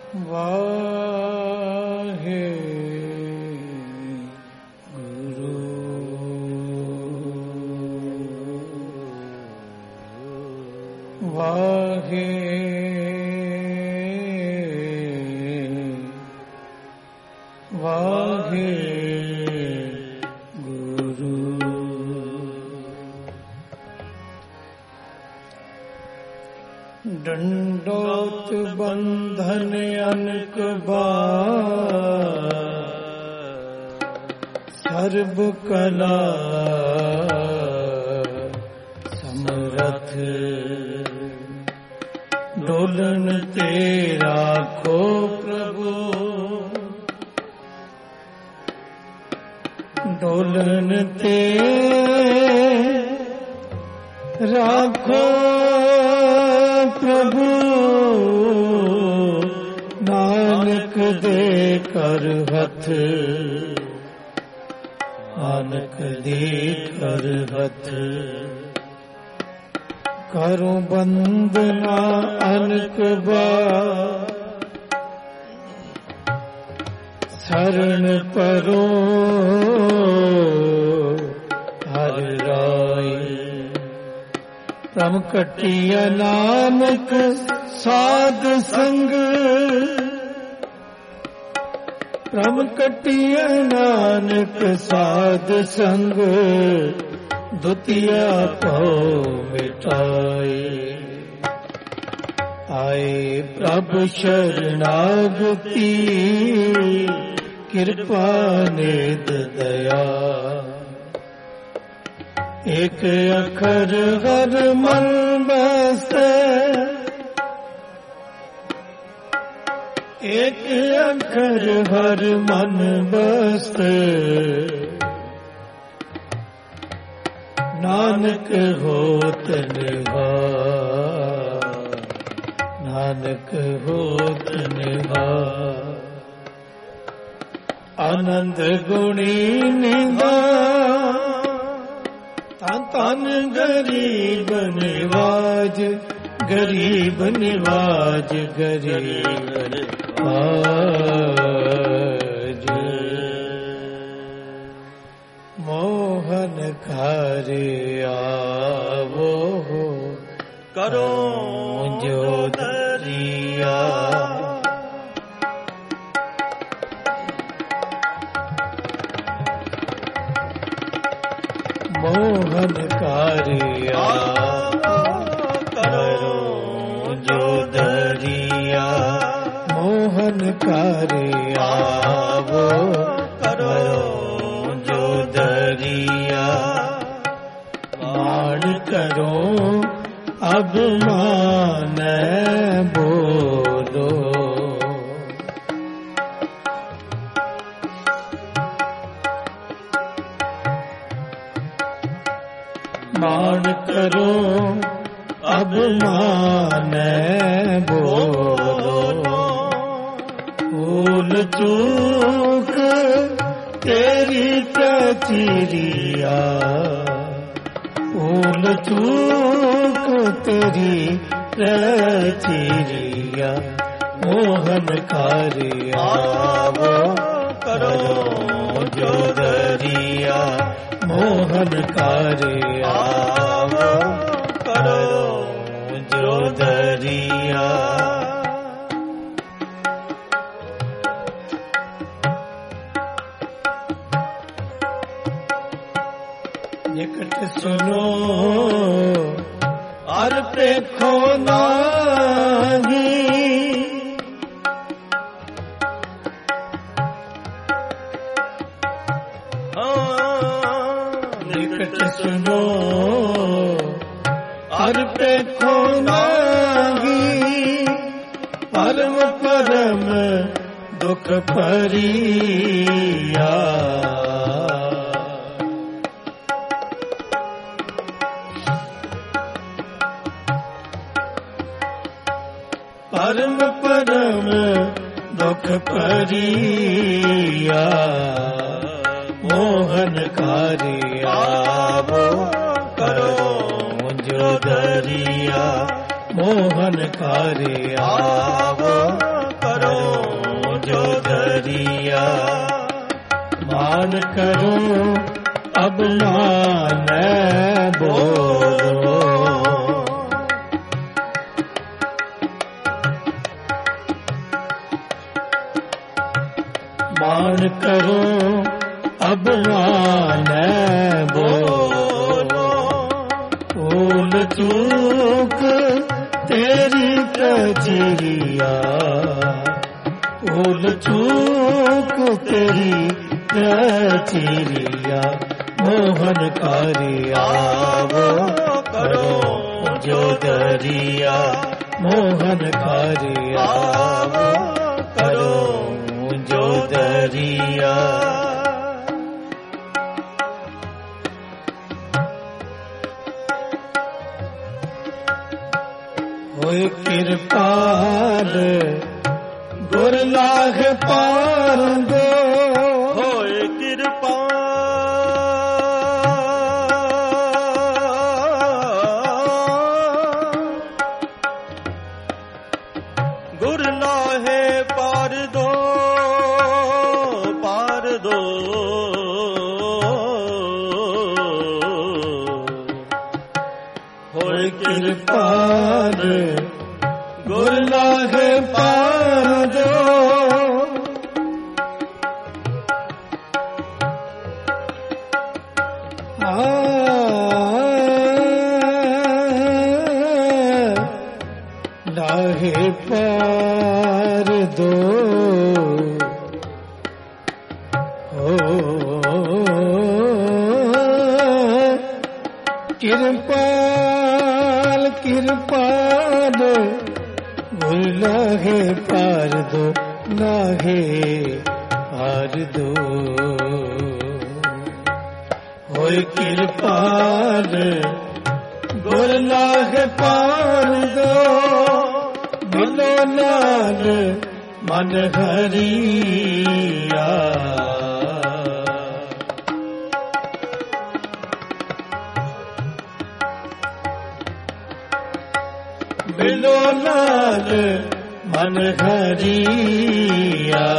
ਡੰਡੋਤ ਬੰਧਨ ਅਨਕ ਬਾਰ ਸਰਬ ਕਲਾ ਸਮਰਥ ਡੋਲਨ ਤੇ ਰਾਖੋ ਪ੍ਰਭੂ ਡੋਲਨ ਤੇ ਰਾਖੋ ਪ੍ਰਭੂ ਨਾਨਕ ਦੇ ਕਰ ਹੱਥ ਨਾਨਕ ਦੇ ਕਰ ਹੱਥ ਕਰੋ ਬੰਦਨਾ ਅਨਕ ਬਾਰ ਸ਼ਰਨ ਪਰੋ ਹਰਿ ਰਾਏ ਪ੍ਰਮ ਕਟਿਆ ਨਾਨਕ ਸਾਧ ਸੰਗ ਪ੍ਰਮ ਕਟਿਆ ਨਾਨਕ ਸਾਧ ਸੰਗ ਦੁਤੀਆ ਭਉ ਮਿਟਾਏ ਆਏ ਪ੍ਰਭ ਸ਼ਰਨਾਗਤੀ ਕਿਰਪਾ ਨਿਧ ਦਇਆ ਇਕ ਅੱਖਰ ਹਰ ਮਨ ਬਸੈ ਇਕ ਅੱਖਰ ਹਰ ਮਨ ਬਸੈ ਨਾਨਕ ਹੋਤ ਨਿਵਾਰ ਨਾਨਕ ਹੋਤ ਨਿਵਾਰ ਆਨੰਦ ਗੁਣੀ ਨਿਵਾਰ ਤਨ ਗਰੀਬ ਨਿਵਾਜ ਗਰੀਬ ਨਿਵਾਜ ਗਰੀਬ ਨਿਵਾਜ ਮੋਹਨ ਘਰਿ ਆਵੋ ਕਰੋ ਜੋ ਦਰਿਆ ਮੋਹਨ ਕਾਰਿਆ ਕਰੋ ਜੋ ਦਰਿਆ ਮੋਹਨ ਕਾਰਿਆ ਵੋ ਕਰੋ ਜੋ ਦਰਿਆ ਮਾਣ ਕਰੋ ਅਭਿਮਾਨ ਬੋਲੋ ਮਾਣ ਕਰੋ ਅਭਿਮਾਨ ਬੋਲੋ ਭੂਲ ਚੂਕ ਤੇਰੀ ਕਚੀਰੀਆ ਭੂਲ ਚੂਕ ਤੇਰੀ ਕਚੀਰੀਆ ਮੋਹਨ ਕਾਰਿਆ ਵੋ ਕਰੋ ਜੋ ਦਰਿਆ ਮੋਹਨ ਕਾਰਿਆ ਵੋ ਕਰੋ ਜੋ ਦਰਿਆ ਨਿਕਟ ਸੁਨੋ ਅਰ ਦੇਖੋ ਨਾਹੀ ਨਿਕਟ ਸੁਨੋ ਅਰ ਦੇਖੋ ਨਾਹੀ ਪਰਮ ਪਰਮ ਦੁਖ ਭਰੀਆ ਪਰਮ ਪਰਮ ਦੁਖ ਭਰੀਆ ਮੋਹਨ ਕਾਰਿਆ ਵੋ ਕਰੋ ਜੋ ਦਰਿਆ ਮੋਹਨ ਕਾਰਿਆ ਵੋ करो जो दरिया। मान करो अब मान बोलो, मान करो अब मान बोलो। भूल चूक तेरी कचरिया, भूल चूक तेरी कचरिया। मोहन कारिया वो करो जो दरिया। मोहन कारिया वो करो जो दरिया। होए कृपाल गुर लाग पार दो। होए कृपा गुर लाहे पार दो, पार दो। होए कृपाल गुर लाग पार दो। लाहे पार दो। कृपाल कृपाल लाहे पार दो, लाहे पार दो। होए कृपाल गुर लागे पार दो। मिलो लाल मन हरिया, मिलो लाल मन हरिया।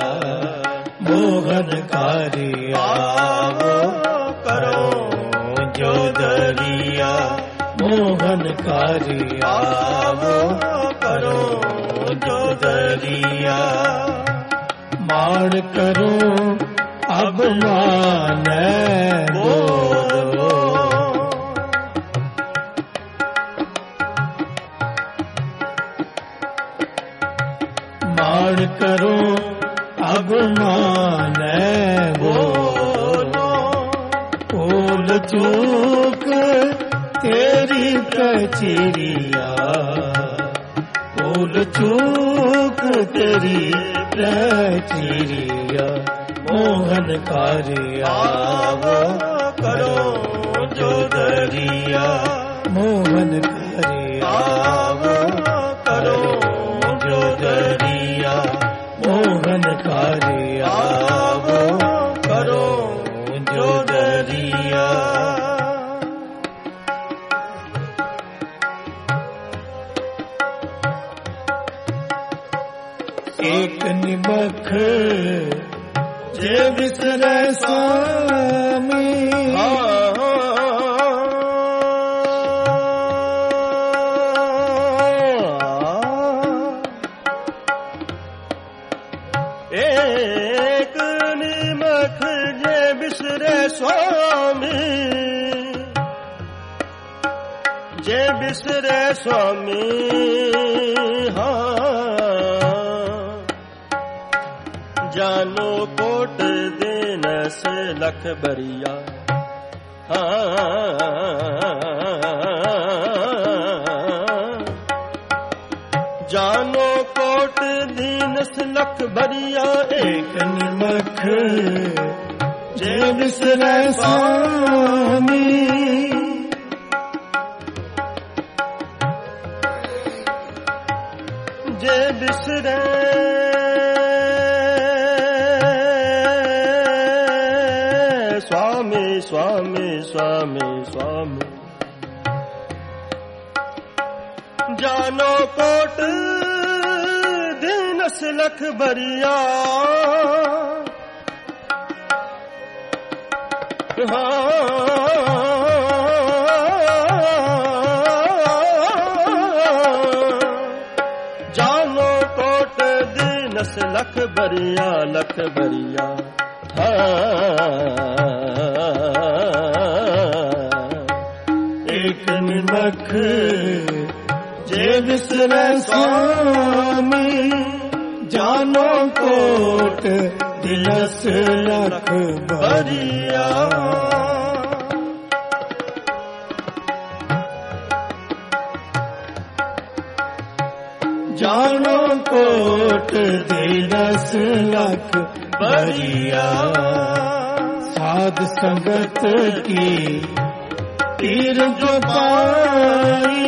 मोहन कारिया वो करो जो दरिया। मोहन कारिया वो करो जो दरिया। मान करो अब मान बोलो, मान करो अब मान बोलो। भूल चूक तेरी कचरिया, भूल चूक तेरी कचरिया। मोहन कारिया वो करो जो दरिया। मोहन कारिया वो करो जो दरिया। मोहन कारिया वो करो जो दरिया। एक निमख जे बिसरे स्वामी। एक निमख जे बिसरे स्वामी, जे बिसरे स्वामी। जानो कोट दीनस लख बरिया। जानो कोट दीनस लख बरिया। एक निमख जे बिसरे स्वामी। जे बिसरे स्वामी, स्वामी, स्वामी, स्वामी। जानो कोट दिन दीनस लख बरिया जानो कोट दीनस लख बरिया लख बरिया एक निमख जे विसरै स्वामी जानो कोट दिनस लख बरिया जानो कोट दिनस लख बरिया साध संगत की पीर जो पाई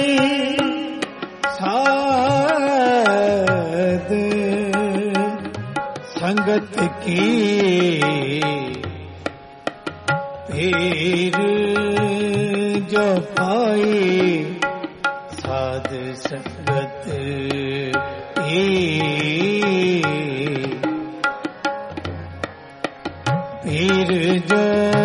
साध संगत की पीर जो पाई साध संगत की पीर जो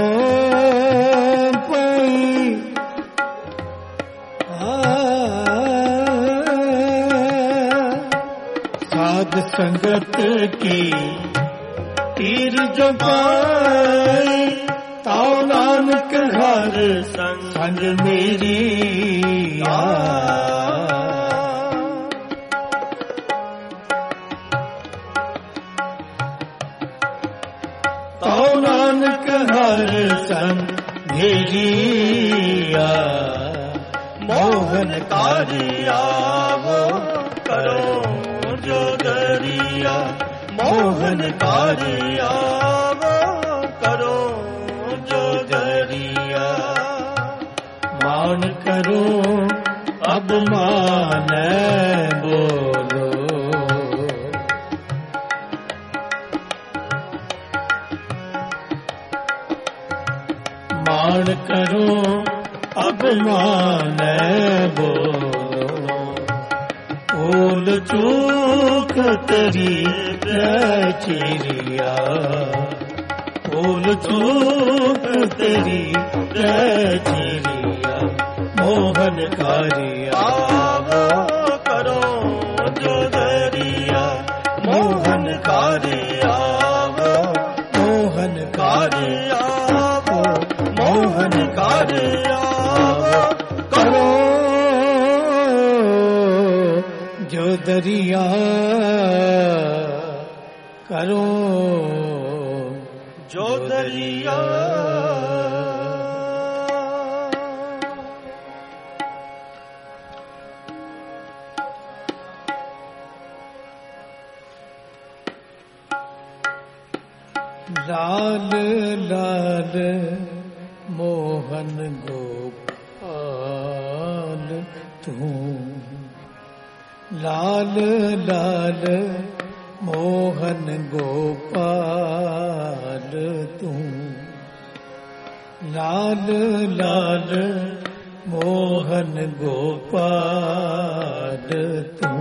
संगत की पीर जो पाई ताऊ नानक घर संग मेरी ताऊ नानक घर संग मेरी मोहन कारिया वो करो जो दरिया मोहन कारिया वो करो जो दरिया मान करो अब मान बोलो मान करो अब मान बोलो भूल चूक तेरी चिड़िया भूल चूक तेरी चिड़िया मोहन कारिया वो करो जो दरिया मोहन कारिया वो मोहन कारिया वो मोहन कारिया वो करो जो दरिया करो जो दरिया लाल लाल मोहन गोपाल तू लाल लाल मोहन गोपाल तू लाल लाल मोहन गोपाल तू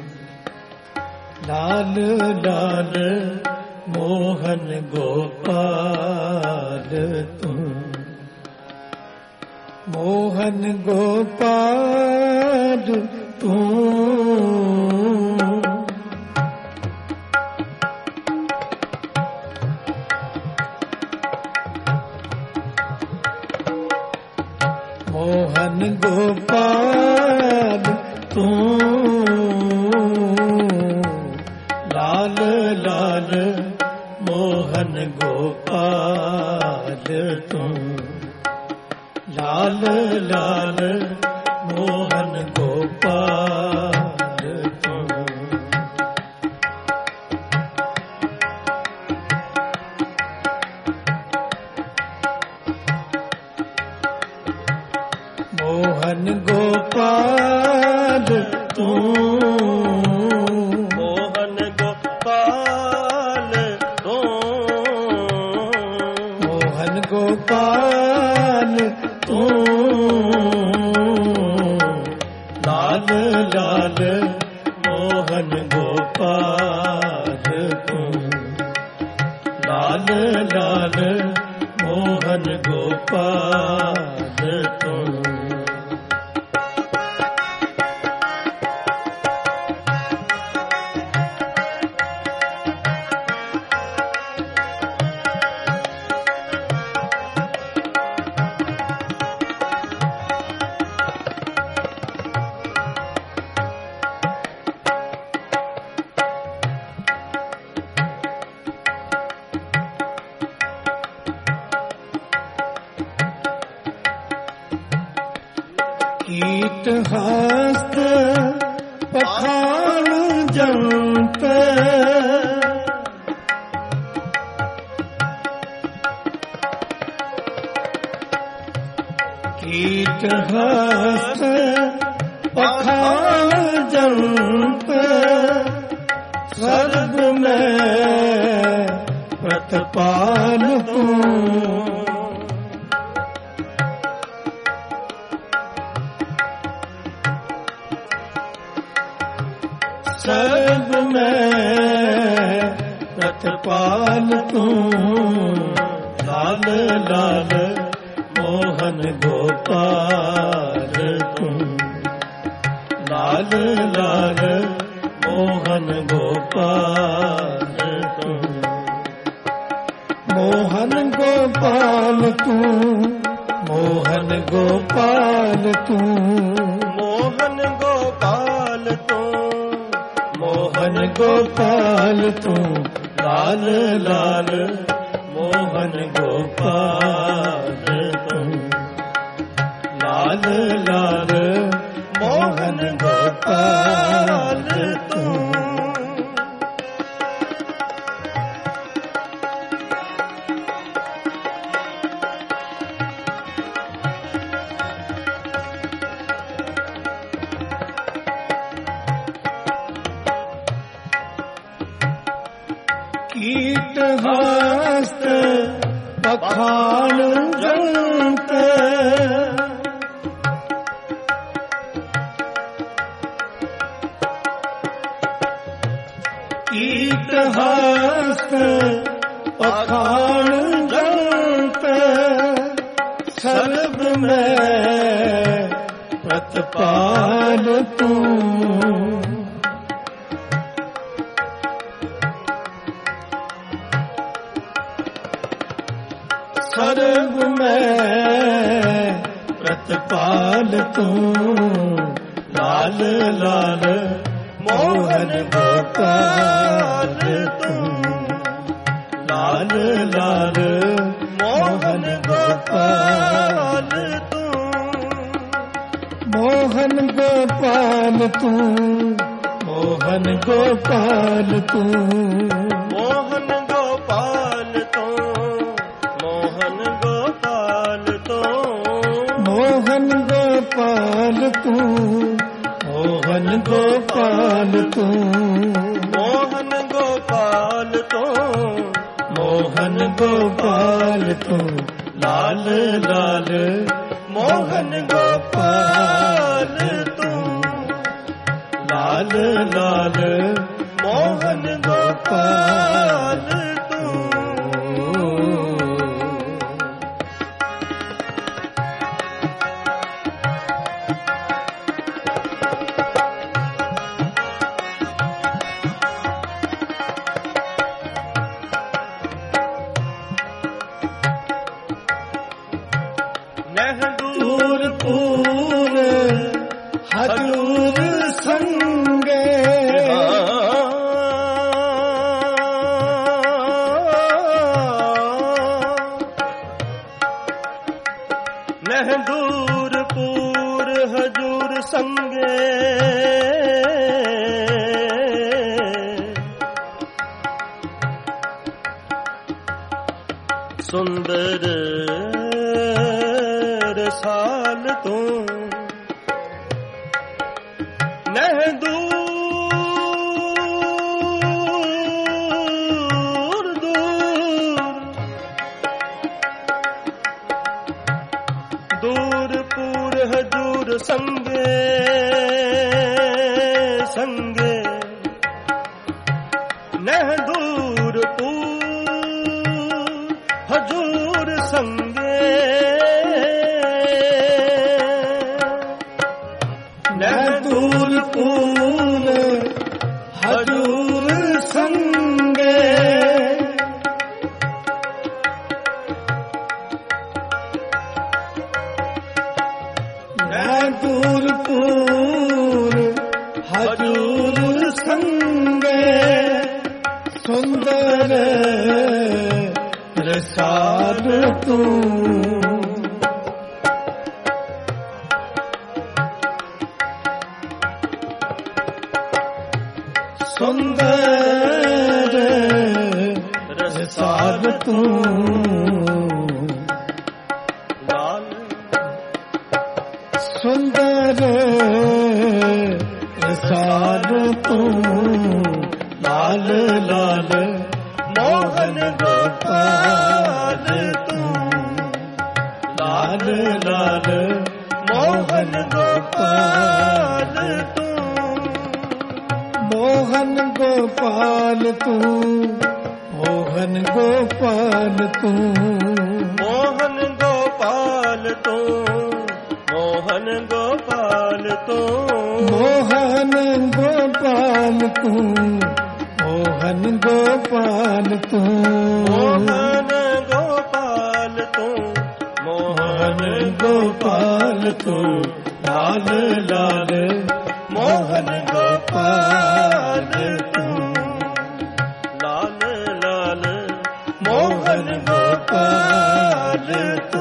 लाल लाल मोहन गोपाल तू मोहन गोपाल तू मोहन गोपाल तू लाल लाल मोहन गोपाल तू लाल लाल मोहन गोपाल तू मोहन गोपाल तू मोहन गोपाल तू मोहन गोपाल तू लाल लाल मोहन गोपाल तू लाल लाल मोहन गोपाल तू कीट हस्त पखान जंत कीट हस्त पखान जंत सर्व में प्रतपाल तू सर्व में प्रतपाल तू लाल लाल मोहन गोपाल तू लाल लाल मोहन गोपाल तू मोहन गोपाल तू मोहन गोपाल तू मोहन गोपाल तू मोहन गोपाल तू लाल लाल मोहन गोपाल तू लाल लाल मोहन गोपाल तू कीट हस्त पखान जंत कीट हस्त पखान जंत सर्व में प्रतपाल तू सर्व में प्रतपाल तू लाल लाल मोहन गोपाल तू लाल लाल मोहन गोपाल तू मोहन गोपाल तू मोहन गोपाल तू मोहन गोपाल तू मोहन गोपाल तू मोहन गोपाल तू मोहन गोपाल तू मोहन गोपाल तू मोहन गोपाल तू लाल लाल मोहन गोपाल तू लाल लाल मोहन गोपाल तू दूर पूर हजूर संगे दूर पूर हजूर संगे सुंदर रसाल तू नह दूर दूर पूर हजूर संगे संगे मैं दूर पूरे हजूर संगे मैं दूर पूरे हजूर संगे सुंदर रसाद तू सुंदर रसाद तू सुंदर रसाद तू लाल लाल मोहन गोपाल तू लाल लाल मोहन गोपाल तू मोहन गोपाल तू मोहन गोपाल तू मोहन गोपाल तू मोहन गोपाल तू मोहन गोपाल तू मोहन गोपाल तू मोहन गोपाल तू मोहन गोपाल तू लाल लाल मोहन गोपाल तू लाल लाल मोहन गोपाल तू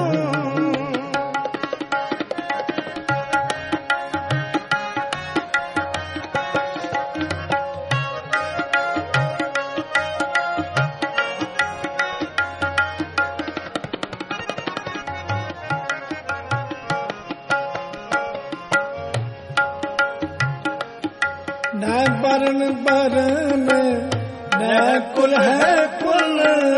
न बरन बरन न कुल है कुल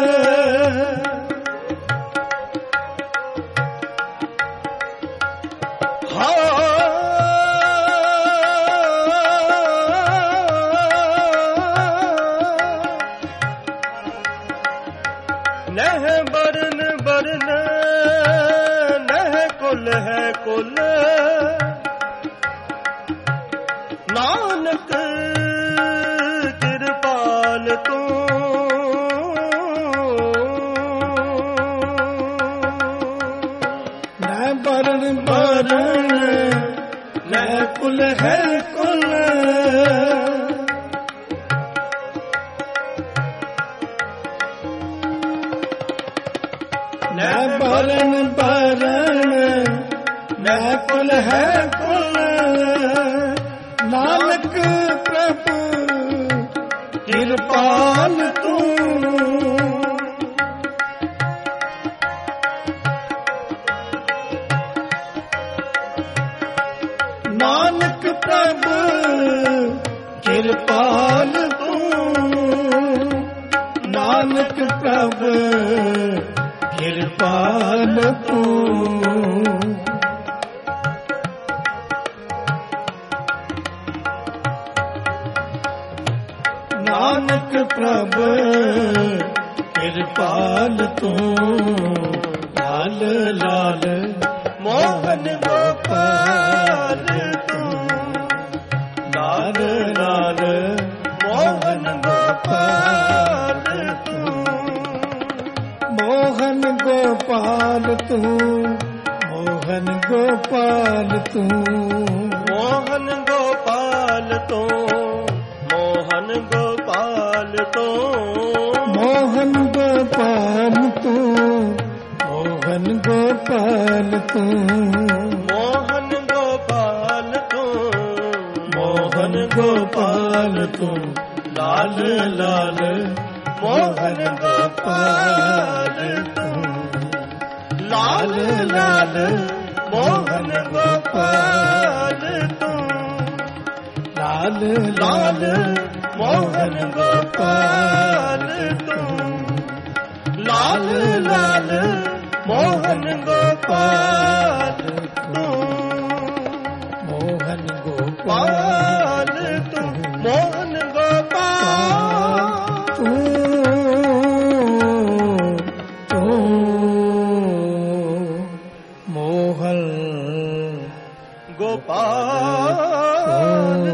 नह बरन बरन नह कुल है कुल नानक कृपाल तू न बरन बरन न कुल है कुल न बरन बरन न कुल है कुल नानक प्रभु कृपाल तू नानक प्रभु कृपाल तू नानक प्रभु कृपाल तू नानक प्रभु कृपाल तू लाल लाल मोहन गोपाल तू लाल लाल मोहन गोपाल तू मोहन गोपाल तू मोहन गोपाल तू मोहन गोपाल तू मोहन गोपाल तू मोहन गोपाल तू मोहन गोपाल तू मोहन गोपाल तू मोहन गोपाल तू लाल लाल मोहन गोपाल तू लाल लाल मोहन गोपाल तू लाल लाल मोहन गोपाल तू लाल लाल मोहन गोपाल तू मोहन गोपाल तू मोहन गोपाल तू मोहन गोपाल गोपाल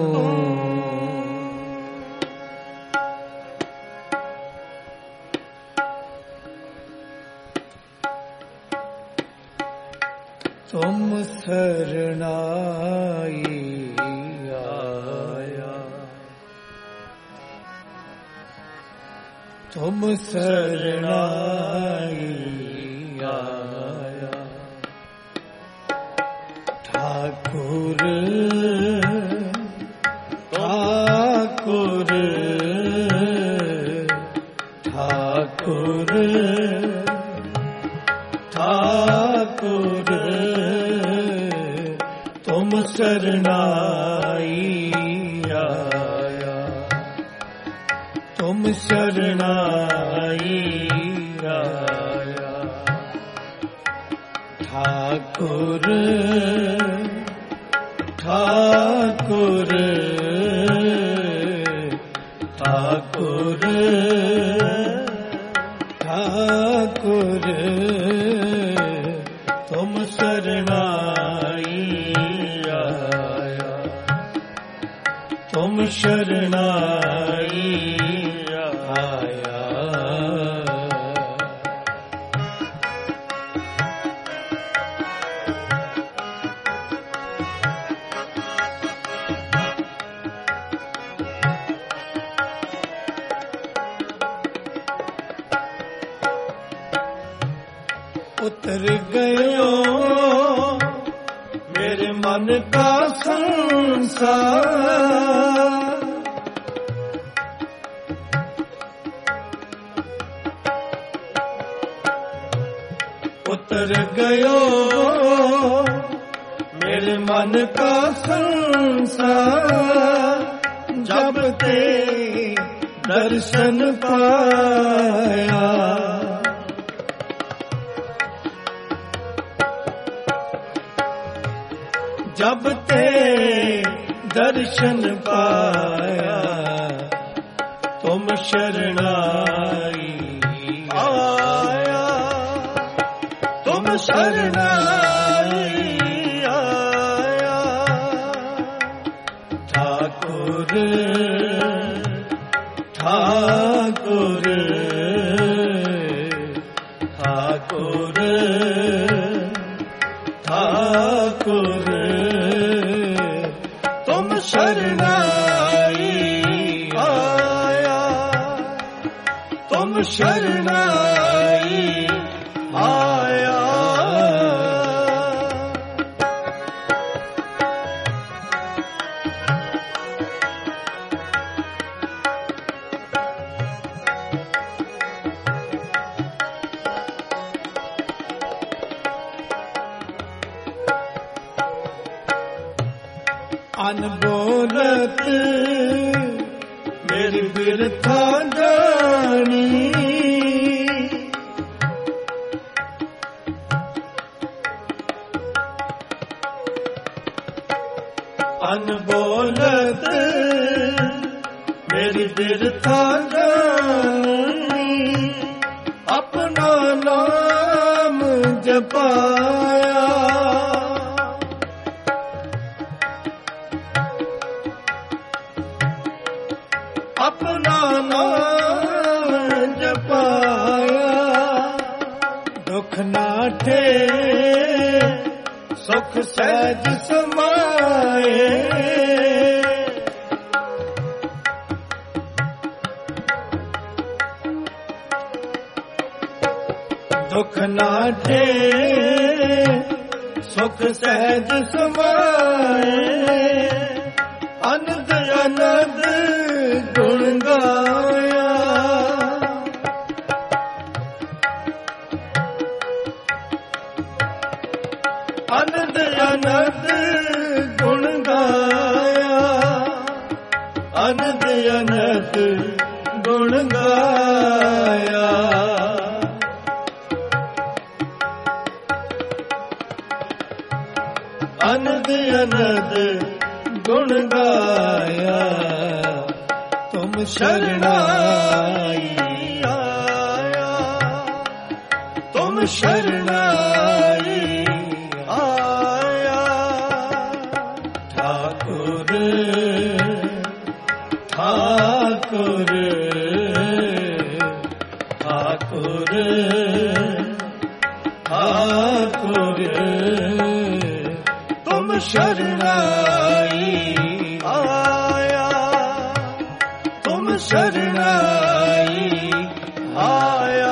तुम शरणाई आया, तुम शरणाई आया, ठाकुर ठाकुर ठाकुर ठाकुर तुम शरणाई आया, तुम शरणाई आया, ठाकुर ठाकुर ठाकुर ठाकुर तुम शरणाई आया, तुम शरणाई आया। उतर गयो मेरे मन का संसार, उतर गयो मेरे मन का संसार, जब ते दर्शन पाया, जब ते दर्शन पाया, तुम शरणाई आया, तुम शरणाई आया, ठाकुर ठाकुर ठाकुर ठाकुर तुम शरणाई आया, तुम शरणाई आया। अनबोलत मेरी बिरथा जानी, अनबोलत मेरी बिरथा जानी, अपना नाम जपाया, अपना नाम जपाया, दुख नाठे सुख सहज समाए, दुख नाठे सुख सहज समाए, अनंद अनंद गुण गाया, अनंद अनंद गुण गाया, अनंद अनंद गुण गाया, अनंद अनंद गुण गाया, तुम शरणाई आया, तुम शरणाई आया, ठाकुर ठाकुर ठाकुर ठाकुर तुम शरणाई आया, तुम शरणाई आया।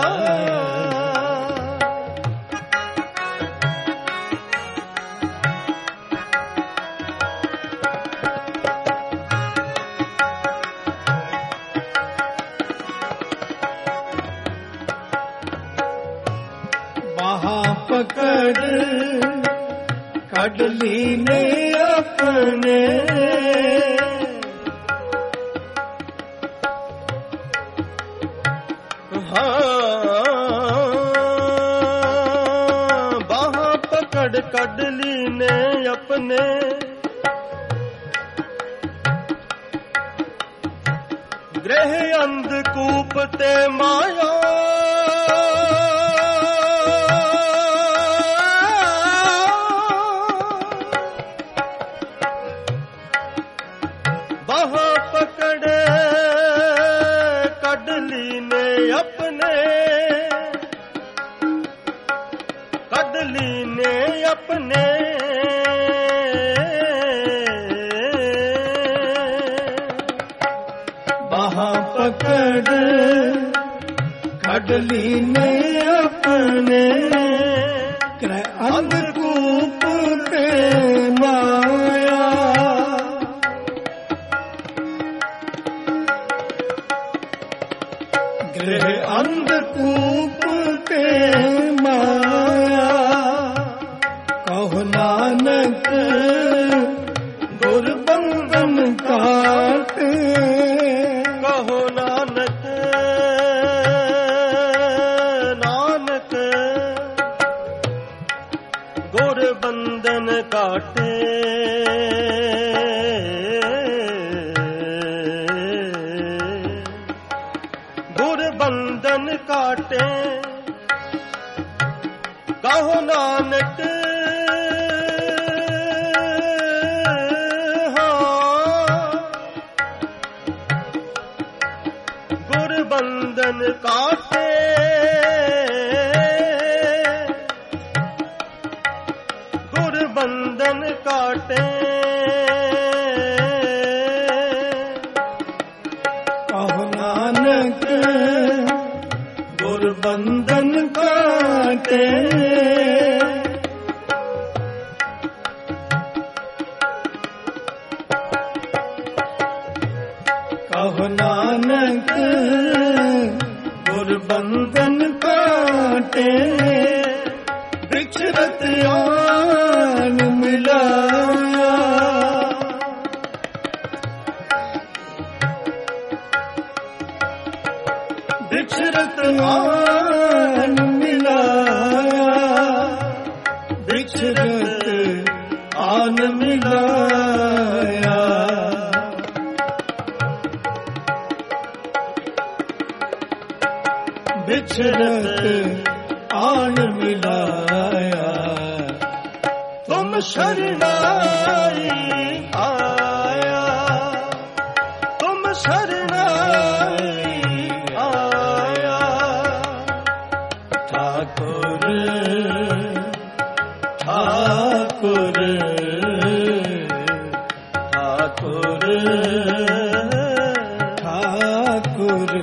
पकड़ कडली ने अपने, बाह पकड़ कडली ने अपने, गृह अंधकूप ते माया, अपने बाहा पकड़ कडली ने अपने, अंधकूप ते माया, गृह अंधकूप ते माया। कहो नानक गुरबंधन काट, कहो नानक नानक गुरबंधन काटे। गुरबंधन काटे कहो नानक, गुरबंधन काटे, गुरबंधन काटे। कहो नानक गुरबंधन काटे, कहो नानक गुरबंधन काटे। बिछरत आन मिलाया, बिछरत आन मिलाया, बिछरत आन मिलाया। बिछरत आन मिलाया, तुम शरणाई आया, तुम शरणाई आया। ठाकुर ठाकुर ठाकुर ठाकुर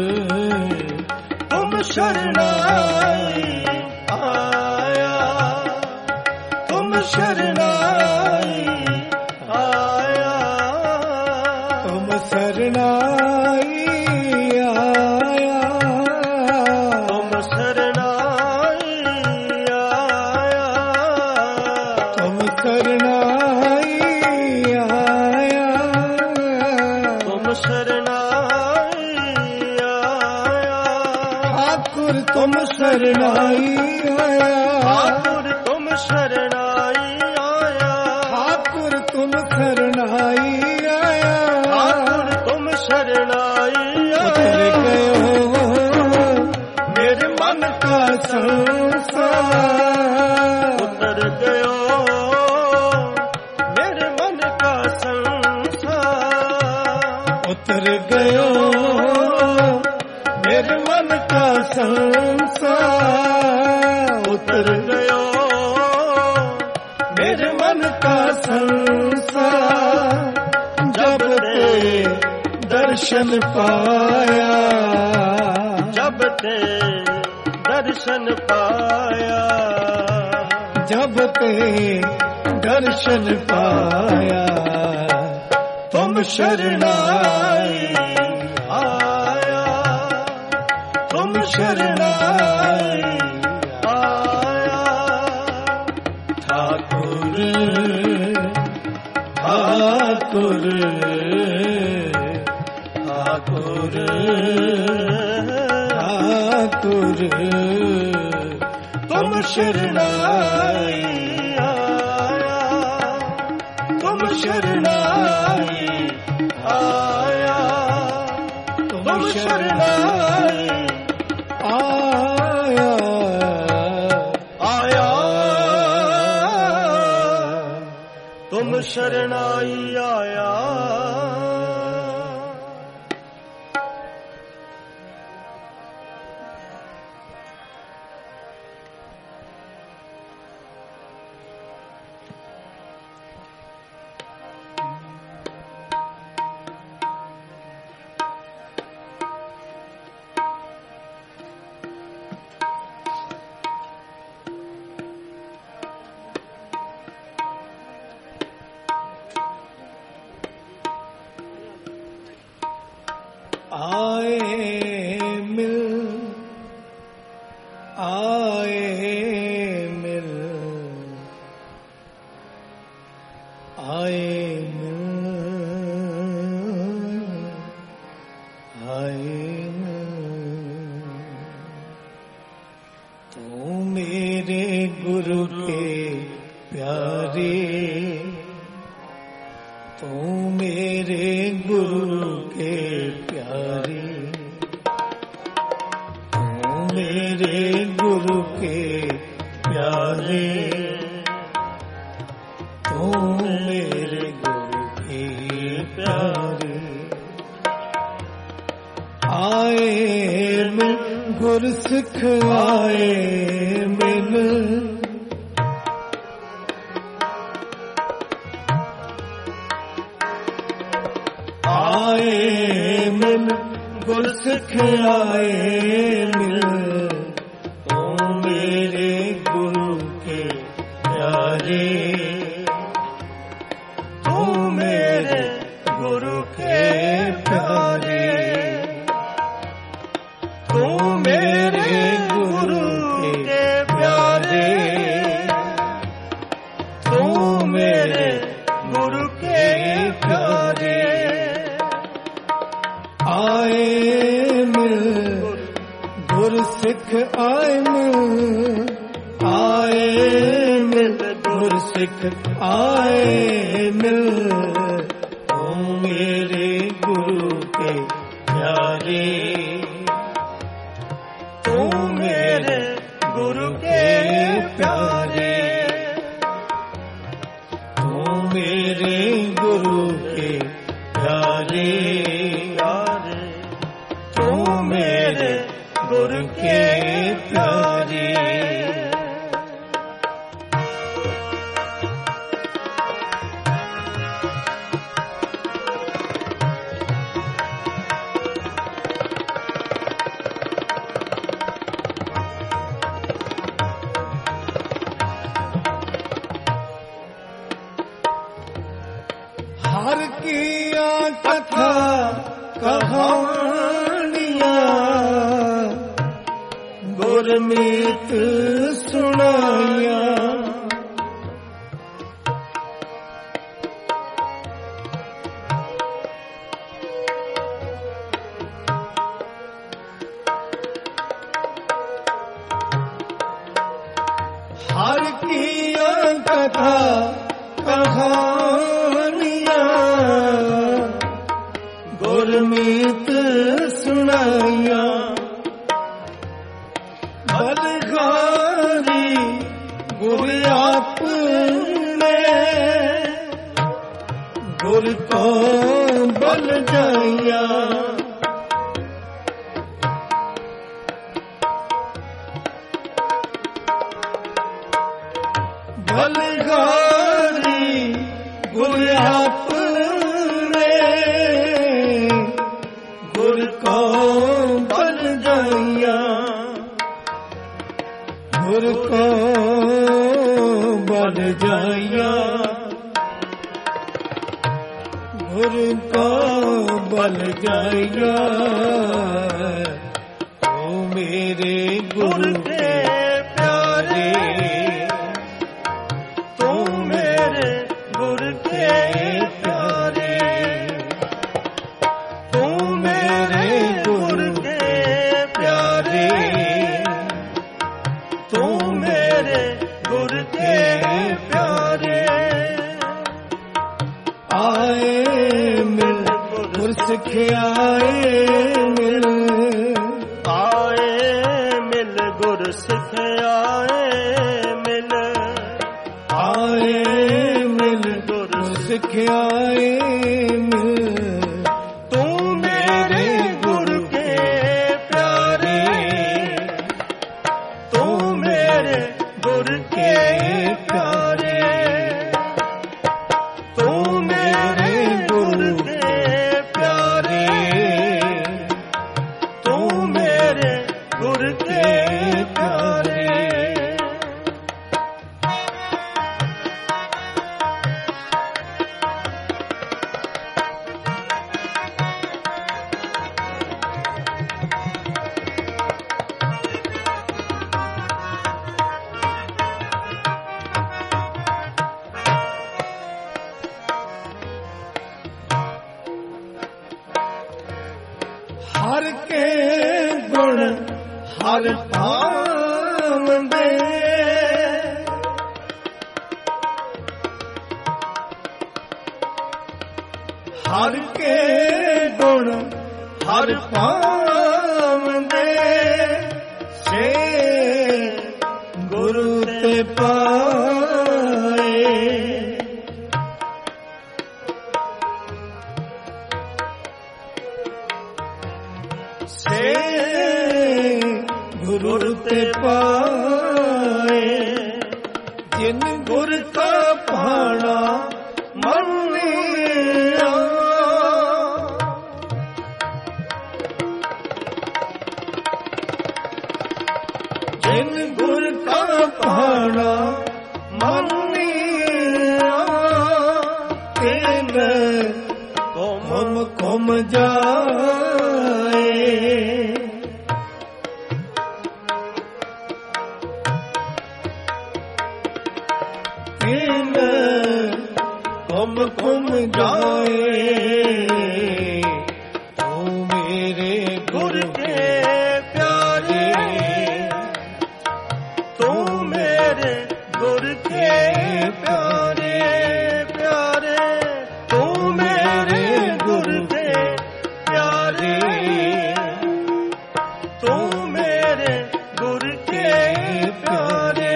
तुम शरणाई आया, तुम शरणाई आया। तुम शरणाई आया, तुम शरणाई आया, तुम शरणाई आया, तुम शरणाई आया। ठाकुर तुम शरणाई आया, ठाकुर तुम शरणाई आया, ठाकुर तुम शरणाई आया, ठाकुर तुम शरणाई आया। उतर गयो मेरे मन का संसार, उतर गयो मेरे मन उतर गयो मेरे मन का संसार, उतर गयो मेरे मन का संसार, जब ते दर्शन पाया, जब ते दर्शन पाया, जब ते दर्शन पाया, तुम शरणाई आया, तुम शरणाई आया, ठाकुर ठाकुर ठाकुर ठाकुर तुम शरणाई आया, तुम शरणाई आया, तुम शरणाई आया आया, तुम शरणाई आया। आए मिल आए मिल आए मिल आए मिल, तू मेरे गुरु के प्यारे, तू मेरे गुरु के प्यारे, तू मेरे गुरु के प्यारे, तू मेरे गुरु के प्यारे। आए मिल गुरु सिख आए मिल, आए मिल गुरु सिख आए मिल, तू मेरे गुरु के प्यारे, तू मेरे गुरु के प्यारे, तू मेरे गुरु के प्यारे, तू मेरे गुरु के प्यारे। आए मिल गुरु सिख आए मिल, आए मिल गुरु सिख आए मिल, तू मेरे गुरु के प्यारे, तू मेरे गुरु के प्यारे, तू मेरे गुरु के प्यारे, तू मेरे गुरु के प्यारे। हर किया कथा कहानियां, गुरमीत सुनाया, हर किया कथा कहानियां, गुरमीत सुनाया, बलगारी गुरु गुर को बल जाइया बलगारी गुर अपने गुर को बल जाइया गुर को बल जाइया गुर को बल जाइया ओ मेरे गुरु के प्यारे तू मेरे गुरु के प्यारे तू मेरे गुरु के प्यारे तू मेरे गुरु के प्यारे आए मिल गुर सिखाए मिल आए मिल गुर सिखाए मिल आए मिल गुर सिखाए मिल तू मेरे गुरु के प्यारे तू मेरे गुरु के प्यारे तू मेरे गुरु के प्यारे तू मेरे गुरु के प्यारे हर के गुण हर पावंदे हर के गुण हर पावंदे से गुरु ते पाए से गुरु ते पाए जिन गुर का भाना मनिया जिन गुर का भाना मनिया तेन कोम कोम जाए कुम कुम जाए तू मेरे गुरु के प्यारे तू मेरे गुरु के प्यारे प्यारे तू मेरे गुरु के प्यारे तू मेरे गुरु के प्यारे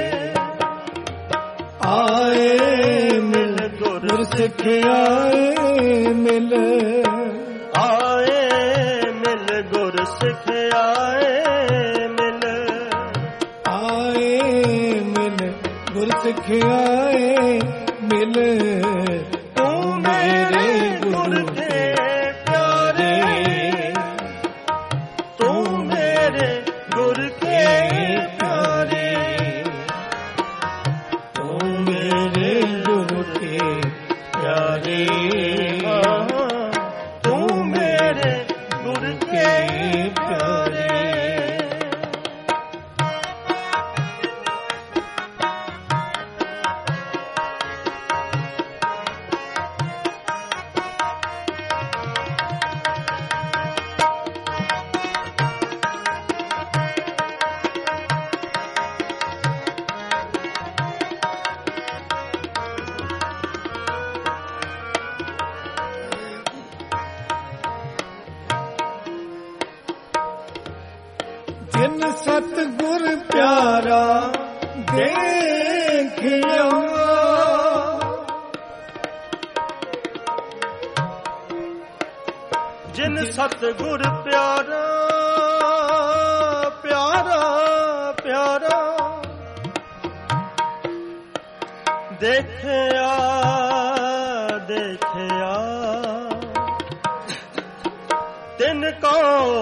आए मिल गुर सिखाए मिल आए मिल गुर सिखाए मिल आए मिल गुर सिखाए मिल तू मेरे गुरु के प्यारे तू मेरे गुरु के प्यारे तू मेरे गुरु के प्यारे तू मेरे गुरु के प्यारे जिन सतगुर प्यारा देखिया ਜਿਨ ਸਤਿਗੁਰ ਪਿਆਰਾ ਪਿਆਰਾ ਪਿਆਰਾ ਦੇਖਿਆ ਦੇਖਿਆ ਤਿਨ ਕੋ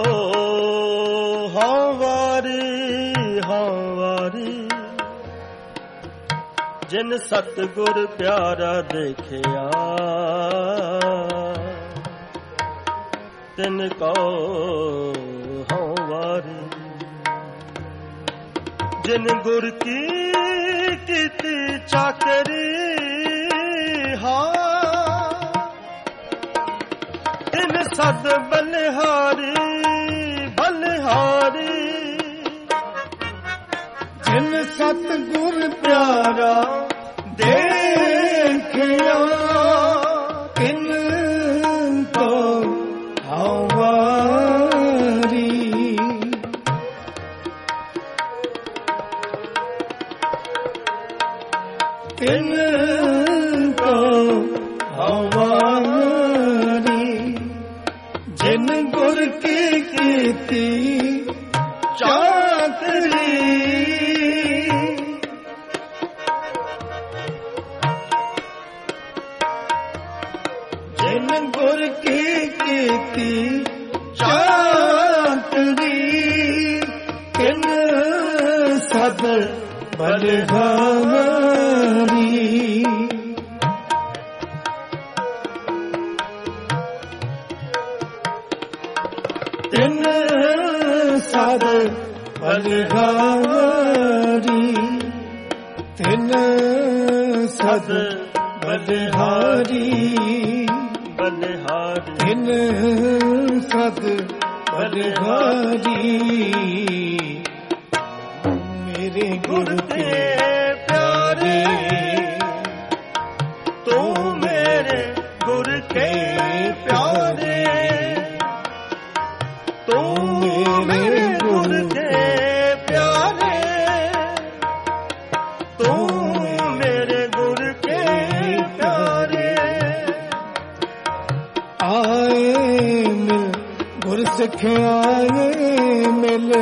ਹਉ ਵਾਰੀ ਜਿਨ ਸਤਿਗੁਰ ਪਿਆਰਾ ਦੇਖਿਆ ਤਿਨ ਕੋ ਹਉ ਵਾਰੀ ਜਿਨ ਗੁਰ ਕੀ ਕੀਤੀ ਚਾਕਰੀ ਤਿਨ ਸਦ ਬਲਿਹਾਰੀ ਬਲਿਹਾਰੀ ਜਿਨ ਸਤਿਗੁਰ ਪਿਆਰਾ ਦੇਖਿਆ ਤਿਨ ਕੋ ਹਉ ਵਾਰੀ ਤਿਨ ਕੋ ਹਉ ਵਾਰੀ ਜਿਨ ਗੁਰ ਕੀ ਕੀਤੀ ਚਾਕਰੀ ਜਿਨ ਗੁਰ ਕੀ ਕੀਤੀ ਚਾਕਰੀ ਤਿਨ ਸਦ ਬਲਿਹਾਰੀ ਤਿਨ ਸਦ ਬਲਿਹਾਰੀ ਤਿਨ ਸਦ ਬਲਿਹਾਰੀ ਬਲਿਹਾਰੀ ਤਿਨ ਸਦ ਬਲਿਹਾਰੀ ਮੇਰੇ ਗੁਰ ਕੇ ਪਿਆਰੇ ਤੂੰ ਮੇਰੇ ਗੁਰ ਕੇ ਪਿਆਰੇ ਤੂੰ ਮੇਰੇ ਗੁਰ ਕੇ ਪਿਆਰੇ ਤੂੰ ਮੇਰੇ ਗੁਰ ਕੇ ਪਿਆਰੇ ਆਏ ਮਿਲ ਗੁਰ ਸਿਖਾਏ ਮਿਲ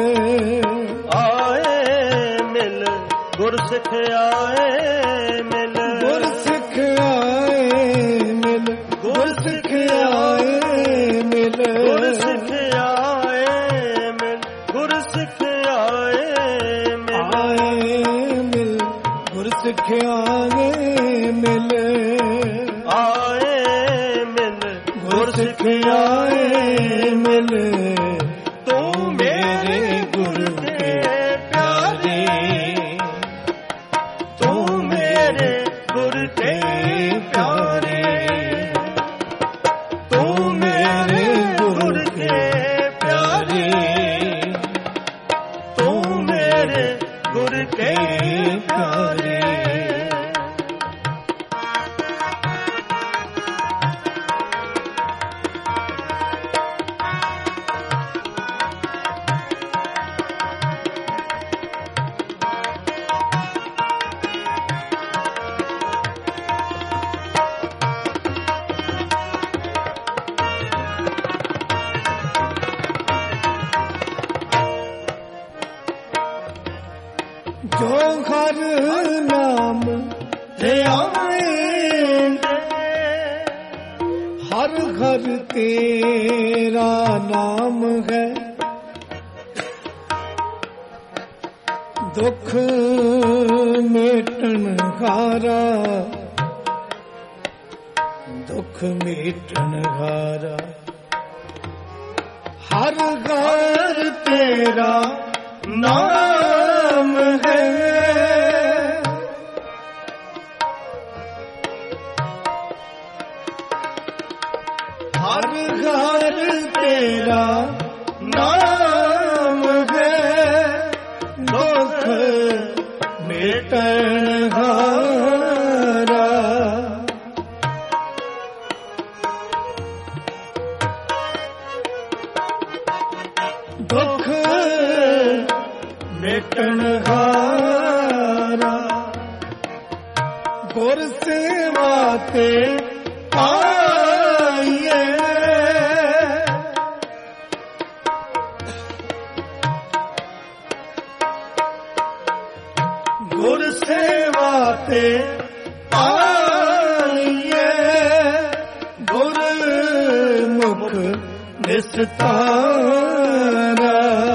ਆਏ ਮਿਲ ਗੁਰ ਸਿਖਾਏ ਮਿਲ ਗੁਰ ਸਿਖਾਏ ਮਿਲ ਗੁਰ ਸਿਖਾਏ ਮਿਲ ਗੁਰ ਸਿਖਾਏ ਮਿਲ ਗੁਰ ਸਿਖਾਏ ਮਿਲ ਆਏ ਮਿਲ ਗੁਰ ਸਿਖਾਏ ਮਿਲ ਆਏ ਮਿਲ ਗੁਰ ਸਿਖਾਏ ਮਿਲ ਤੂੰ ਮੇਰੇ ਗੁਰ ਕੇ ਪਿਆਰੇ ਤੂੰ ਮੇਰੇ ਗੁਰ ਕੇ ਪਿਆਰੇ ਤੂੰ ਮੇਰੇ ਗੁਰ ਕੇ ਪਿਆਰੇ ਤੂੰ ਮੇਰੇ ਗੁਰ ਕੇ ਪਿਆਰੇ ਜੋ ਹਰ ਨਾਮ ਧਿਆਏਂਗੇ ਹਰ ਘਰ ਤੇਰਾ ਨਾਮ ਹੈ ਦੁੱਖ ਮੇਟਣ ਹਾਰਾ ਦੁੱਖ ਮੇਟਣ ਹਾਰਾ ਹਰ ਘਰ ਤੇਰਾ ਨਾਮ ਹੈ ਹਰ ਘਰ ਤੇਰਾ ਨਾਮ ਹੈ ਦੁੱਖ ਮੇਟਣ ਹਾਰਾ ਦੁੱਖ ਮੇਟਣ ਹਾਰਾ ਗੁਰ ਸੇਵਾ ਤੇ ਆਈਏ ਨਿਸਤਾਰਾ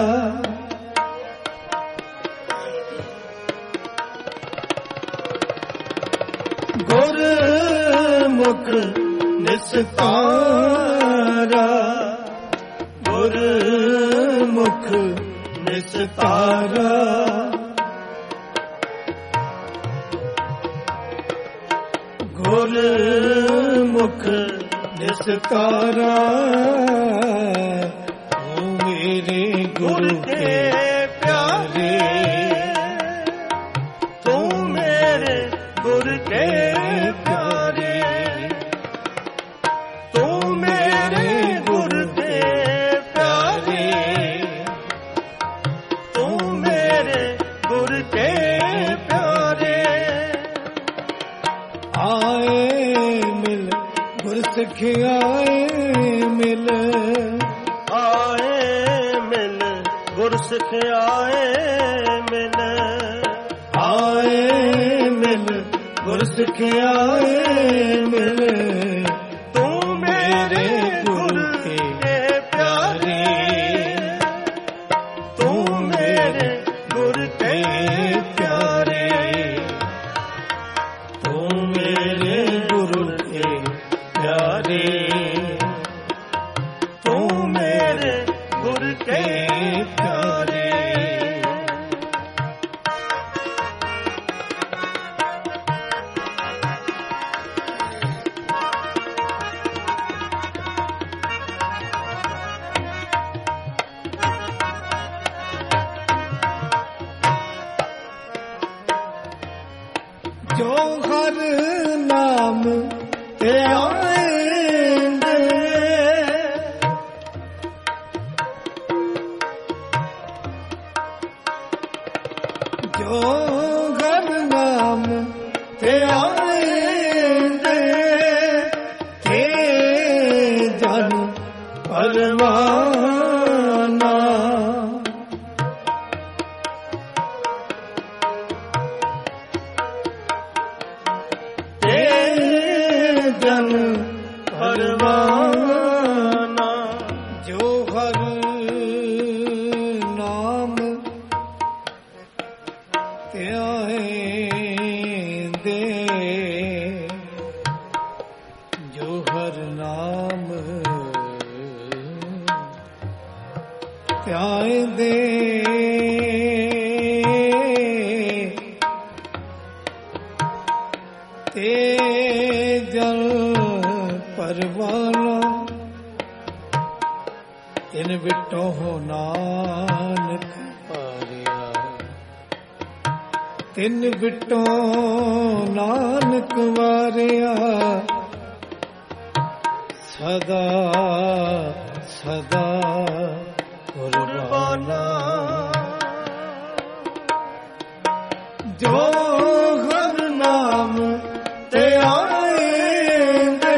ਗੁਰਮੁਖ ਨਿਸਤਾਰਾ ਗੁਰਮੁਖ ਨਿਸਤਾਰਾ ਗੁਰਮੁਖ ਨਿਸਤਾਰਾ ਓ ਮੇਰੇ ਗੁਰੂ ਕੇ ਪਿਆਰੇ ਤੂੰ ਮੇਰੇ ਗੁਰ ਕੇ ਪਿਆਰੇ ਤੂੰ ਮੇਰੇ ਗੁਰ ਕੇ ਪਿਆਰੇ ਤੂੰ ਮੇਰੇ ਗੁਰ ਕੇ ਪਿਆਰੇ ਆਏ ਮਿਲ ਗੁਰ ਸਿਖਿਆਏ ਮਿਲ ਆਏ ਮਿਲ ਗੁਰ ਸਿਖਿਆਏ ਮਿਲ ਆਏ ਮਿਲ ਗੁਰ ਸਿਖਿਆਏ ਮਿਲ ਤੂੰ ਮੇਰੇ ਗੁਰ ਕੇ ਪਿਆਰੇ ਤੂੰ ਮੇਰੇ ਗੁਰ ਕੇ ਪਿਆਰੇ ਤੂੰ ਮੇਰੇ ਗੁਰੂ ਕੇ ਪਿਆਰੇ ਤੂੰ ਮੇਰੇ ਗੁਰ ਕੇ ਪਿਆਰੇ ਜੋ ਹਰ ਨਾਮ ਤੇ ਆਏਂਦੇ ਜੋ ਹਰ ਨਾਮ ਤੇ ਆਏਂਦੇ ਤੇ ਜਨ ਪਰਵਾਨਾ ਜਨ ਪਰਵਾਨਾ ਜੋ ਹਰ ਨਾਮ ਧਿਆਏਂਦੇ ਜੋ ਹਰ ਨਾਮ ਧਿਆਏਂਦੇ ਤੇ ਜਨ ਪਰਵਾਨਾ ਤਿਨ ਵਿਟੋ ਨਾਨਕ ਪਾਰਿਆ ਤਿਨ ਵਿਟੋ ਨਾਨਕ ਵਾਰਿਆ ਸਦਾ ਸਦਾ ਕੁਰਬਾਨਾ ਜੋ ਹਰ ਨਾਮ ਤੇ ਆਏਂਦੇ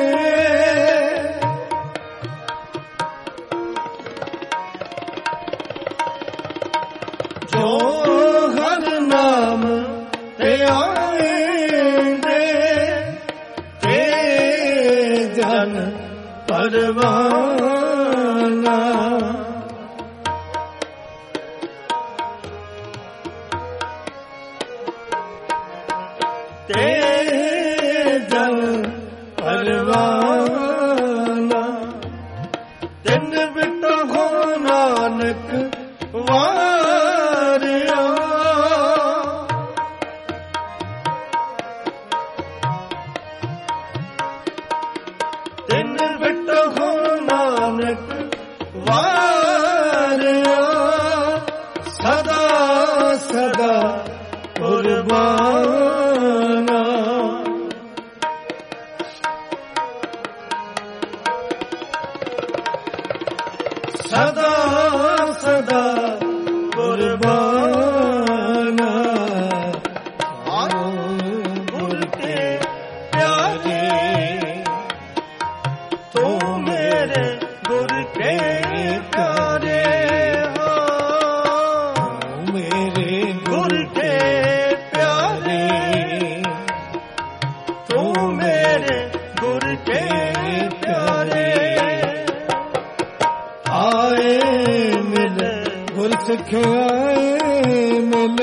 ਜੋ ਹਰ ਨਾਮ ਤੇ ਆਏਂਦੇ ਤੇ ਜਨ ਪਰਵਾਨਾ ਤੇ ਜਨ ਪਰਵਾਨਾ ਤਿੰਨ ਬਿਟੋ ਹੋ ਨਾਨਕ ਵਾਰਿਆ ਤਿੰਨ ਬਿਟੋ ਹੋ ਨਾਨਕ ਵਾਰਿਆ ਸਦਾ ਸਦਾ ਕੁਰਬਾਨਾ ਸਦਾ ਸਦਾ ਕੁਰਬਾਨਾ ਗੁਰ ਕੇ ਪਿਆਰੇ ਤੂੰ ਮੇਰੇ ਗੁਰ ਕੇ ਪਿਆਰੇ ਤੂੰ ਮੇਰੇ ਗੁਰ ਕੇ ਪਿਆਰੇ ਤੂੰ ਮੇਰੇ ਗੁਰ ਕੇ ਪਿਆਰੇ सिखाए मिल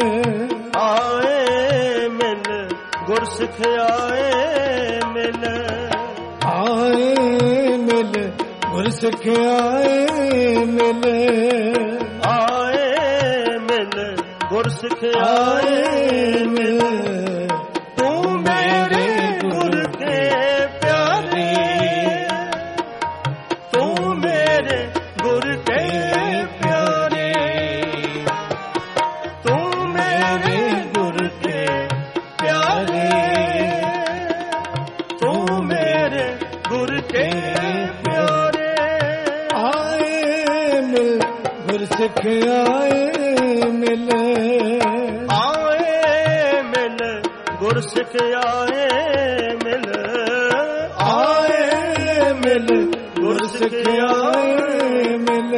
आए मिल गुर सिखाए मिल आए मिल गुर सिखाए मिल आए मिल गुर सिखाए मिल तू मेरे गुर के प्यारे तू मेरे गुर के प्यारे तू मेरे गुर के प्यारे तू मेरे गुर के प्यारे आए मिल गुर सिखाए मिल आए मिल गुर सिखाए मिल आए मिल गुर सिखाए मिल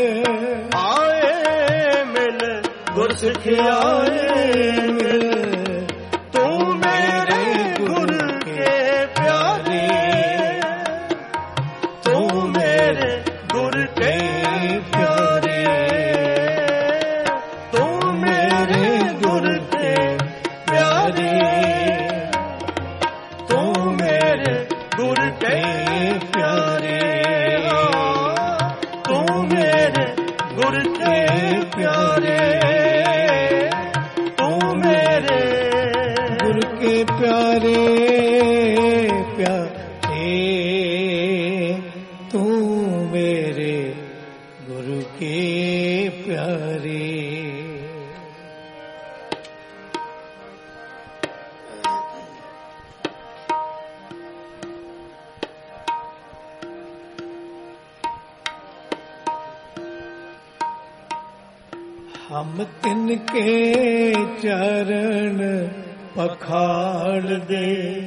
आए मिल गुर सिखाए मिल तू मेरे गुर के प्यारे तू मेरे गुर के प्यारे तू मेरे गुर के प्यारे तू मेरे गुर के प्यारे तू मेरे गुर के प्यारे तू मेरे गुर के प्यारे प्यारे तू मेरे गुरु के प्यारे हम तिनके चरण पखाड़ दे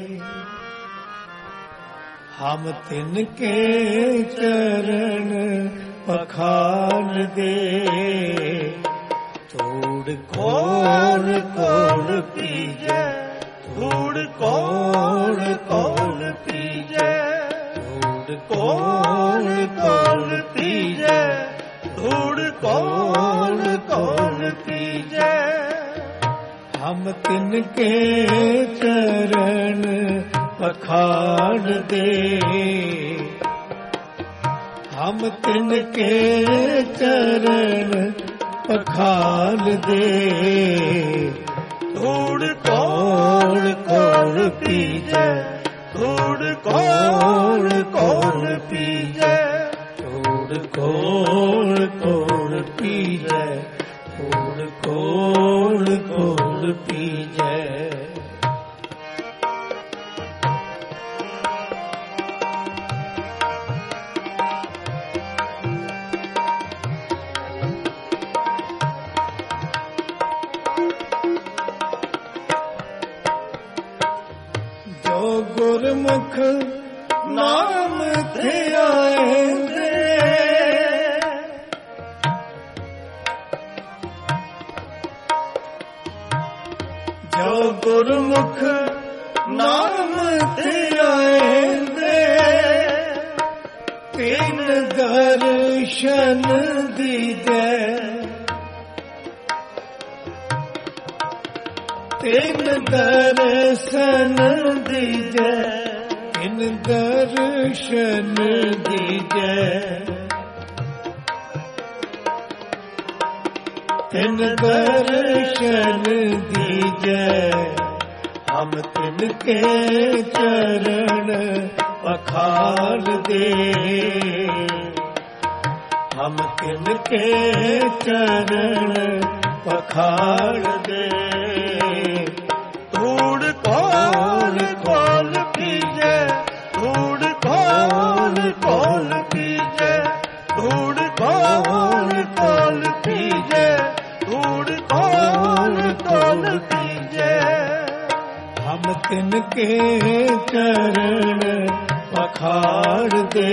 हम तिनके चरण पखाड़ दे तोड़ कोड़ कोड़ पीजे धूड़ कोड़ कोड़ पीजे तोड़ कोड़ कोड़ पीजे धूड़ कोड़ कोड़ पीजे हम तिनके चरण पखाड़ दे हम तिनके चरण पखाड़ दे धूड़ कोड़ कोड़ पीजे धूड़ कोड़ कोड़ पीजे तोड़ कोड़ कोड़ पी जाए तोड़ कोड़ कोड़ पी जाए जो गुरमुख नाम थे आएंगे जो गुरमुख नाम थे आएंगे तीन दर्शन दीजे तीन दर्शन दीजे तीन दर्शन दीजे तीन दर्शन दीजे हम तिनके चरण पखाड़ दे हम तिनके चरण पखाड़ दे धूड़ कोड़ कोड़ पीजे धूड़ कोड़ कोड़ पीजे धूड़ कोड़ कोड़ पीजे धूड़ कोड़ कोड़ पीजे हम तिनके चरण पखाड़ दे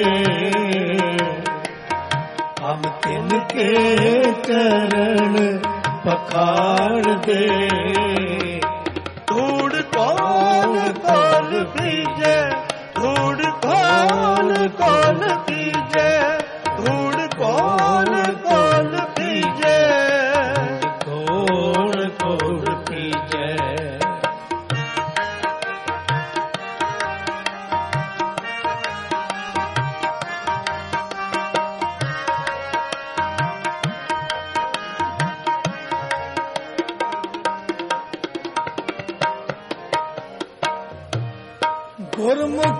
हम तिनके चरण पखाड़ दे धूड़ कोड़ कोड़ पीजे धूड़ कोड़ कोड़ पीजे धूड़ कोड़ कोड़ पीजे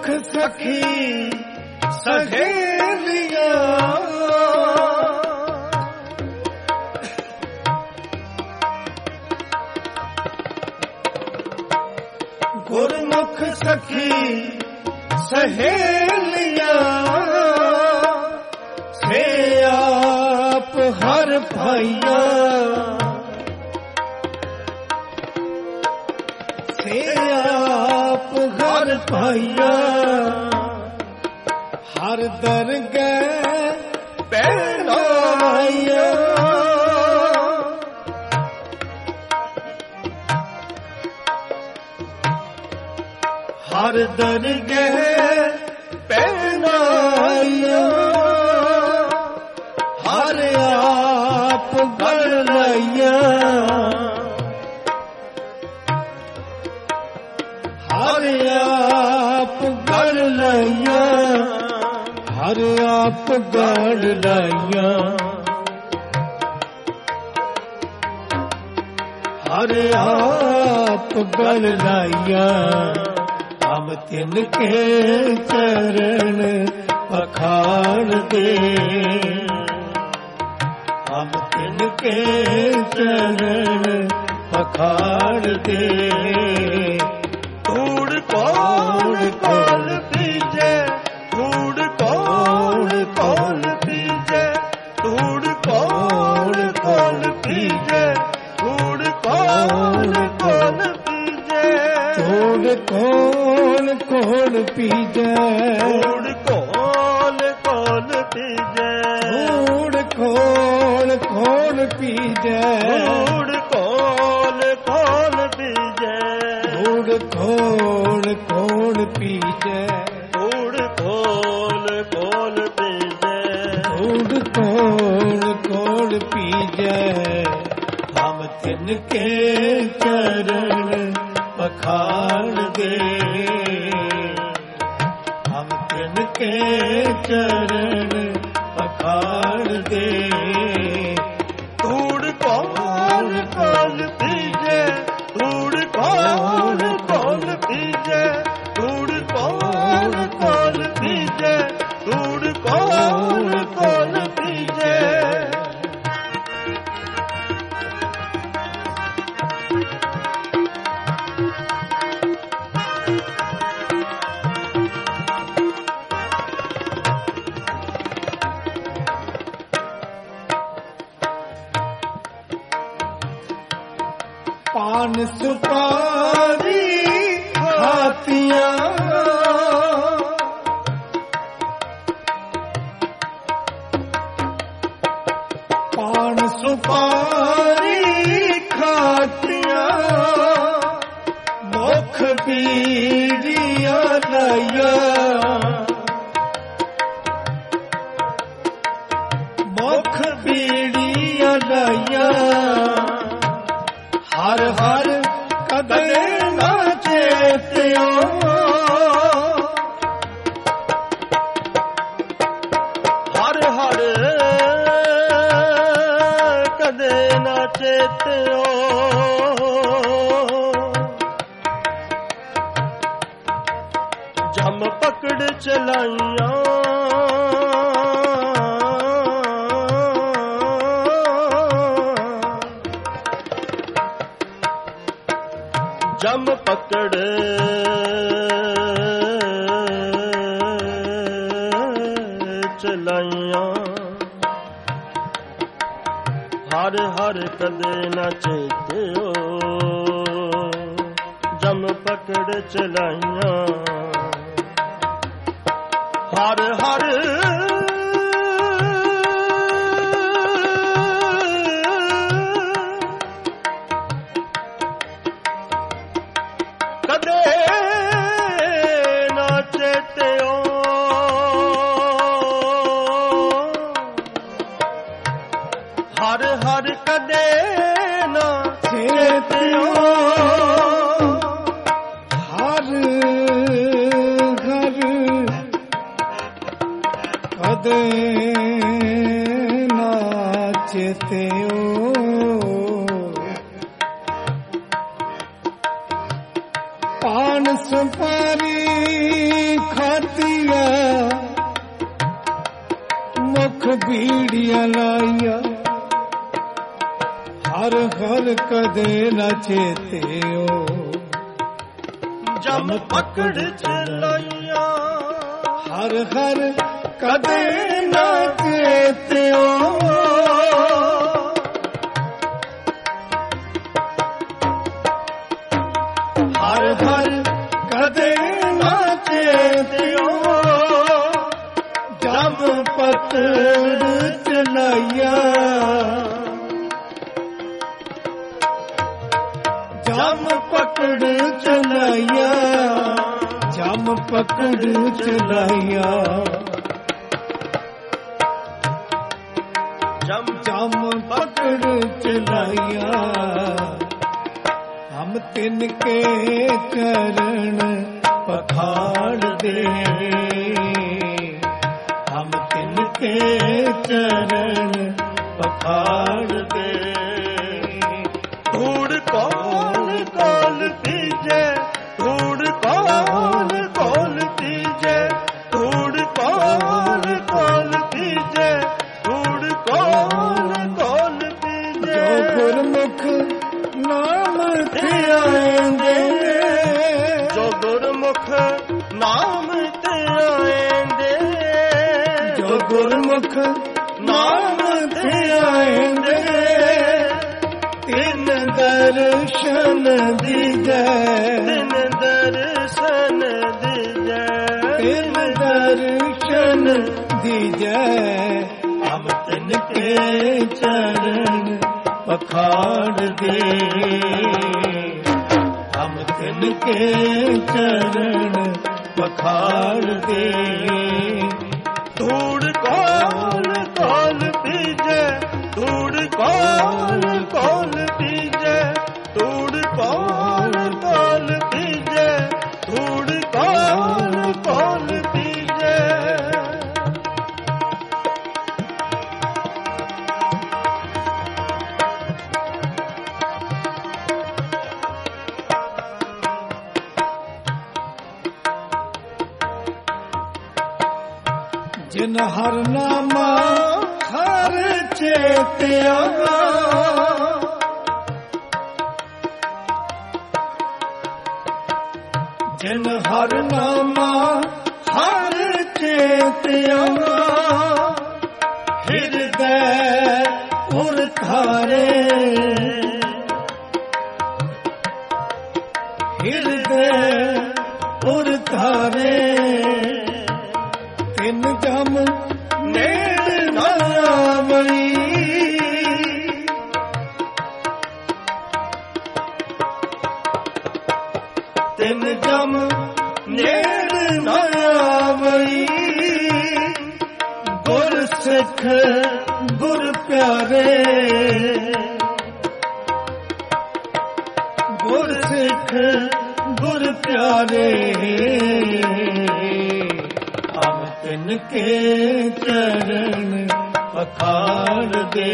ਗੁਰਮੁਖ ਸਖੀ ਸਹੇਲੀਆਂ, ਗੁਰਮੁਖ ਸਖੀ ਸਹੇਲੀਆਂ, ਸੇ ਆਪ ਹਰ ਭਾਈਆ, ਸੇ ਆਪ ਹਰ ਭਾਈਆ, ਹਰ ਦਰਗਹਿ ਪਹਿਨਾਇਆ, ਹਰ ਦਰਗਹਿ ਪਹਿਨਾਇਆ, ਹਰ ਆਪ ਗਲ ਲਈਆ, ਹਰ ਆਪ ਗਲ ਲਈਆ, ਹਰ ਆਪ ਗਲ ਲਈਆ, ਹਰ ਆਪ ਗਲ ਲਈਆ, ਹਮ ਤਿਨ ਕੇ ਚਰਨ ਪਖਾਣਦੇ, ਹਮ ਤਿਨ ਕੇ ਚਰਨ ਪਖਾਣਦੇ, ਧੂੜ ਕੌਣ ਕੋਲ ਪੀਜੈ, ਧੂੜ ਕੌਣ ਕੋਲ ਪੀਜੈ, ਧੂੜ ਕੌਣ ਕੋਲ ਪੀਜੈ, ਧੂੜ ਕੌਣ ਕੋਲ ਪੀਜੈ, ਧੂੜ ਕੌਣ ਕੋਲ ਪੀਜੈ, ਧੂੜ ਕੌਣ ਕੋਲ ਪੀਜੈ, ਧੂੜ ਕੌਣ ਕੋਲ ਪੀਜੈ, ਧੂੜ ਕੌਣ ਕੋਲ ਪੀਜੈ, ਧੂੜ ਕੌਣ ਕੋਲ ਪੀਜੈ, ਧੂੜ ਕੌਣ ਕੋਲ ਪੀਜੈ, ਧੂੜ ਕੌਣ ਕੋਲ ਪੀਜੈ, ਹਮ ਤਿਨ ਕੇ ਚਰਨ ਪਖਾਣਦੇ, ਹਮ ਤਿਨ ਕੇ ਚਰਨ ਪਖਾਣਦੇ, ਧੂੜ ਕੌਣ ਕੋਲ ਪੀਜੈ, ਧੂੜ ਕੌਣ ਕੋਲ ਪੀਜੈ, ਧੂੜ ਕੌਣ ਕੋਲ ਪੀਜੈ, ਧੂੜ ਕੌਣ ਕੋਲ ਪੀਜੈ, ਪਾਨ ਸੁਪਾਰੀ ਖਾਤੀਆਂ, ਪਾਨ ਸੁਪਾਰੀ ਖਾਤੀਆਂ, ਮੁਖ ਬੀੜੀਆਂ ਲਈਆਂ, ਮੁਖ ਬੀੜੀਆਂ ਲਈਆਂ, ਹਰ ਹਰ ਕਦੇ ਨਾ ਚੇਤਿਓ, ਹਰ ਹਰ ਕਦੇ ਨਾ ਚੇਤਿਓ, ਜਮ ਪਕੜ ਚਲਾਈਆਂ, ਜਮ ਪਕੜ ਚਲਾਈਆਂ, ਹਰ ਹਰ ਕਦੇ ਨਾ ਚੇਤਿਓ, ਜਮ ਪਕੜ ਚਲਾਈਆਂ, ਹਰ ਹਰ ਹਰ ਹਰ ਕਦੇ ਨਾ ਚੇਤਿਓ, ਹਰ ਹਰ ਕਦੇ ਨਾ ਚੇਤਿਓ, ਪਾਨ ਸੁਪਾਰੀ ਮੁਖ ਬੀੜੀਆਂ ਲਾਈਆਂ, ਹਰ ਹਰ ਕਦੇ ਨਾ ਚੇਤਿਓ। ਜਮ ਪਕੜ ਚਲਾਈਆਂ, ਹਰ ਹਰ ਕਦੇ ਨਾ ਚੇਤਿਓ। ਹਰ ਹਰ ਕਦੇ ਨਾ ਚੇਤਿਓ। ਜਮ ਪਕੜ ਚਲਾਈਆਂ, ਜਮ ਪਕੜ ਚਲਾਈਆਂ, ਜਮ ਪਕੜ ਚਲਾਈਆਂ। ਜਮ ਪਕੜ ਚਲਾਈਆਂ। ਹਮ ਤਿਨ ਕੇ ਚਰਨ ਪਖਾੜਦੇ, ਹਮ ਤਿਨ ਕੇ ਚਰਨ ਪਖਾੜਦੇ। ਧੂੜ ਕੌਣ ਕੋਲ ਪੀਜੇ, ਧੂੜ ਕੌਣ ਕੋਲ ਪੀਜੇ, ਧੂੜ ਕੌਣ ਕੋਲ ਪੀਜੇ, ਧੂੜ ਕੌਣ ਕੋਲ ਪੀਜੇ। ਜੋ ਗੁਰਮੁਖ ਨਾਮ ਧਿਆਏਂਦੇ, ਜੋ ਗੁਰਮੁਖ ਨਾਮ ਧਿਆਏਂਦੇ, ਜੋ ਗੁਰਮੁਖ ਨਾਮ ਧਿਆਏਂਦੇ। ਤਿਨ ਦਰਸ਼ਨ ਦੀਜੈ, ਤਿਨ ਦਰਸ਼ਨ ਦੀਜੈ, ਤਿਨ ਦਰਸ਼ਨ ਦੀਜੈ। ਹਮ ਤਿਨ ਕੇ ਚਰਨ ਪਖਾੜਦੇ, ਹਮ ਤਿਨ ਕੇ ਚਰਨ ਪਖਾੜਦੇ। ਧੂੜ ਕੌਣ ਕੋਲ ਪੀਜੇ, ਧੂੜ ਕੌਣ ਕੋਲ ਪੀਜੇ, ਧੂੜ ਕੌਣ ਕੋਲ ਪੀਜੇ, ਧੂੜ ਕੌਣ ਕੋਲ ਪੀਜੇ। ਜਿਨ ਹਰ ਨਾਮਾ ਹਰ ਚੇਤਿਆ, ਜਿਨ ਹਰ ਨਾਮਾ ਹਰ ਚੇਤਿਆ। ਹਿਰਦੈ ਉਰ ਧਾਰੇ, ਹਿਰਦੈ ਉਰ ਧਾਰੇ। ਤਿਨ ਜਮ ਨੇੜ ਨਾ ਆਵਈ, ਤਿਨ ਜਮ ਨੇੜ ਨਾ ਆਵਈ। ਗੁਰ ਸਿੱਖ ਗੁਰ ਪਿਆਰੇ, ਗੁਰ ਸਿੱਖ ਗੁਰ ਪਿਆਰੇ। ਹਮ ਤਿਨ ਕੇ ਚਰਨ ਪਖਾੜਦੇ,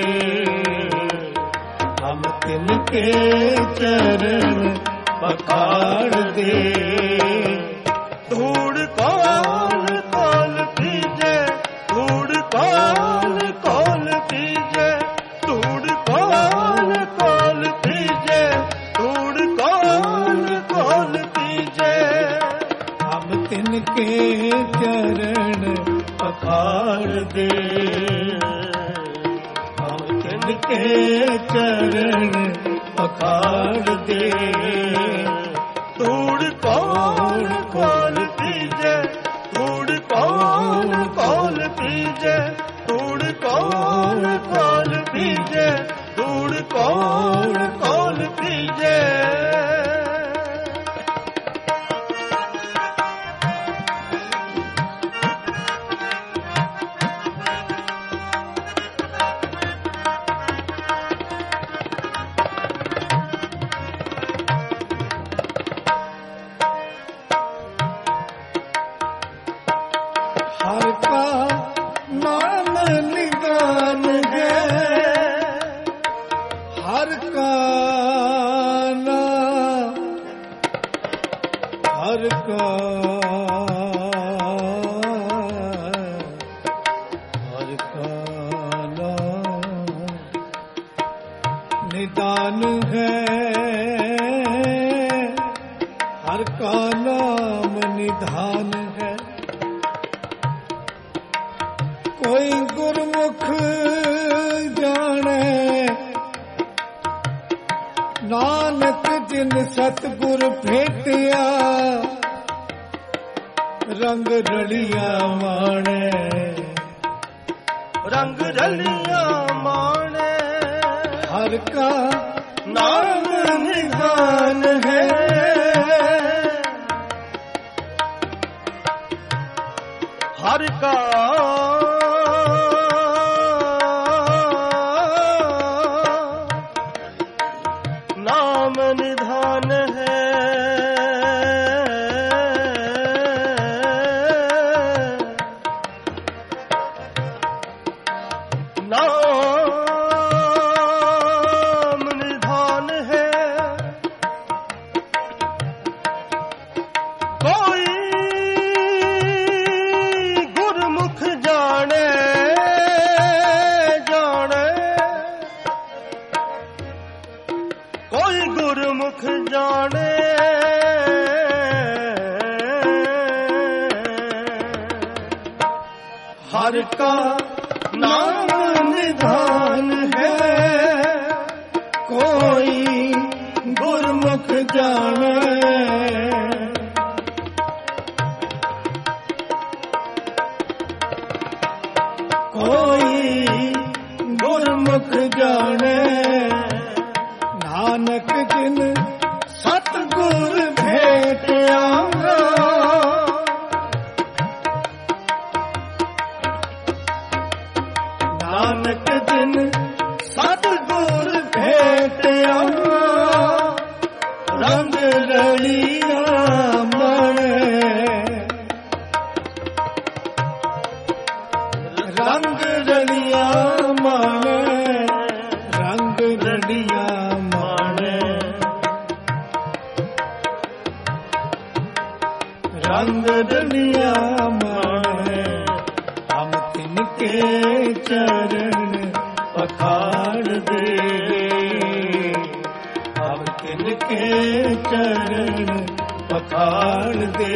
ਹਮ ਤਿਨ ਕੇ ਚਰਨ ਪਖਾੜਦੇ। ਧੂੜ ਕੌਣ ਕੋਲ ਪੀਜੇ, ਧੂੜ ਕੌਣ ਕੋਲ ਪੀਜੇ, ਧੂੜ ਕੌਣ ਕੋਲ ਪੀਜੇ, ਧੂੜ ਕੌਣ ਕੋਲ ਪੀਜੇ। ਹਮ ਤਿਨ ਕੇ ਚਰਨ ਪਖਾੜਦੇ, ਹਮ ਤਿਨ ਕੇ ਚਰਨ ਪਖਾੜਦੇ। ਧੂੜ ਕੌਣ ਕੋਲ ਪੀਜੇ, ਧੂੜ ਕੌਣ ਕੋਲ ਪੀਜੇ, ਧੂੜ ਕੌਣ ਕੋਲ ਪੀਜੇ, ਧੂੜ ਕੌਣ ਕੋਲ ਪੀਜੇ। ਹਰ ਕਾ ਨਾਮ ਨਿਦਾਨ ਹੈ, ਹਰ ਕਾ ਨਾਮ, ਹਰ ਕਾ, ਹਰ निदान है, हर का नाम निधान है। कोई गुरमुख जाने, नानक जिन सतगुर भेटिया, रंग रलिया माणे, रंग रलिया माणे। हर का नाम निधान है, हर का नाम निधान है। नाम निधान है, कोई गुरमुख जाने, जाने कोई गुरमुख जाने। हर का नाम निधान है, कोई गुरमुख जाने। कोई गुरमुख जाने, नानक जिन सतगुर भेटिया, नानक जिन सतगुर भेटिया, रंग रलिया माणे, रंग रलिया माणे, रंग रलिया माणे, रंग रलिया माणे। हम तिनके चरण पखाड़ दे, हम तिनके चरण पखाड़ दे।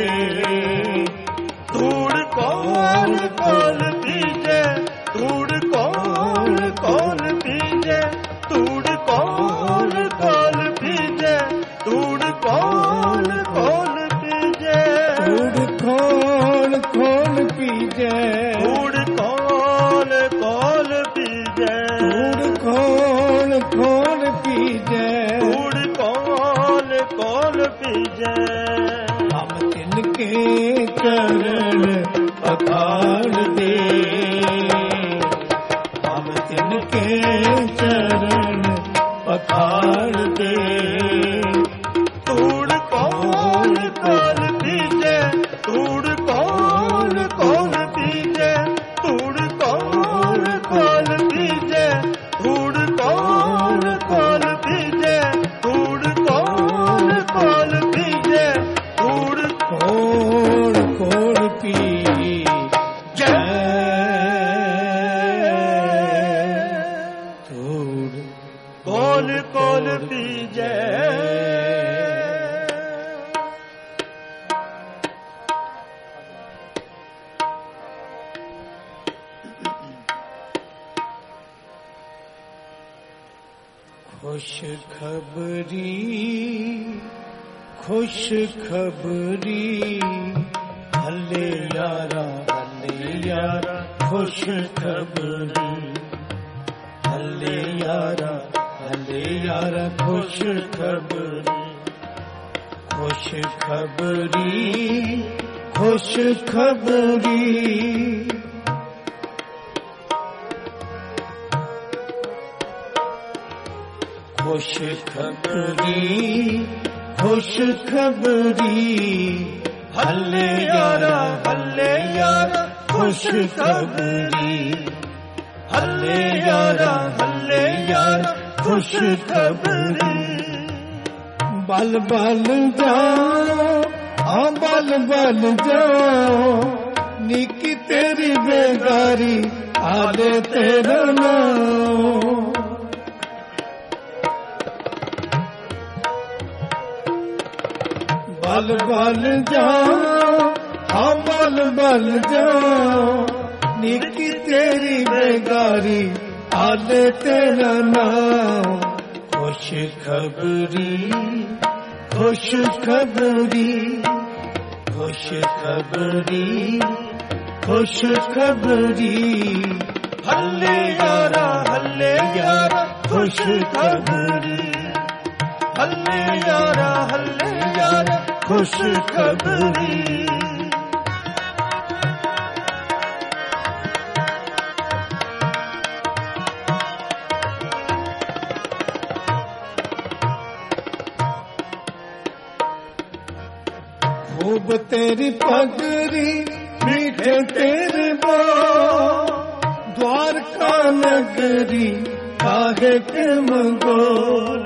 धूड़ कौन कौन पीजे, धूड़ कौन कौन पीजे, धूड़ कौन कौन पीजे, धूड़ कौन कौन पीजे, धूड़ कौन कौन पीजे, धूड़ कौन कौन पीजे, धूड़ कौन कौन पीजे, धूड़ कौन कौन पीजे। हम तिनके चरण पखाड़ दे, हम तिनके चरण पखाड़ दे। धूड़ कौन कौन पीजे, धूड़ कौन कौन पीजे, धूड़ कौन कौन पीजे, धूड़ कौन कौन पीजे, धूड़ कौन कौन पीजे, धूड़ कौन कौन पीजे, धूड़ कौन कौन पीजे। खुश खबरी, खुश खबरी, हले यारा, हले यारा, खुश खबरी, हले यारा, हले यारा, खुश खबरी, खुश खबरी, खुश खबरी। खुश खबरी, खुश खबरी, हले यारा, हले यारा, खुश खबरी, हले यारा, हले यारा, खुश खबरी। बल बल जाओ, हाँ बल बल जाओ, निकी तेरी बेगारी, आले तेरा नाम। बन जाओ, निकी तेरी बेगारी आले तेरा नाम। खुश खबरी खुश खबरी खुश खबरी खुश खबरी, हल्ले यारा खुश खबरी, हल्ले यारा खुश खबरी। खूब तेरी पगरी मीठे तेरे बाल, द्वारका नगरी काहे के मंगोल।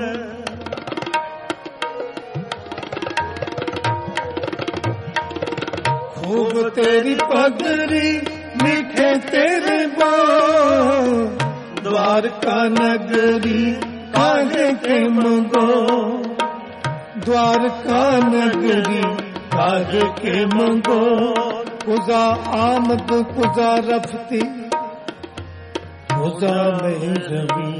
खूब तेरी पगरी मीठे तेरे बाल, द्वारका नगरी काहे के मंगोल। द्वारका नगरी काहे के मंगो, कुजा आमद कुजा रफ्ती कुजा मेहरबी।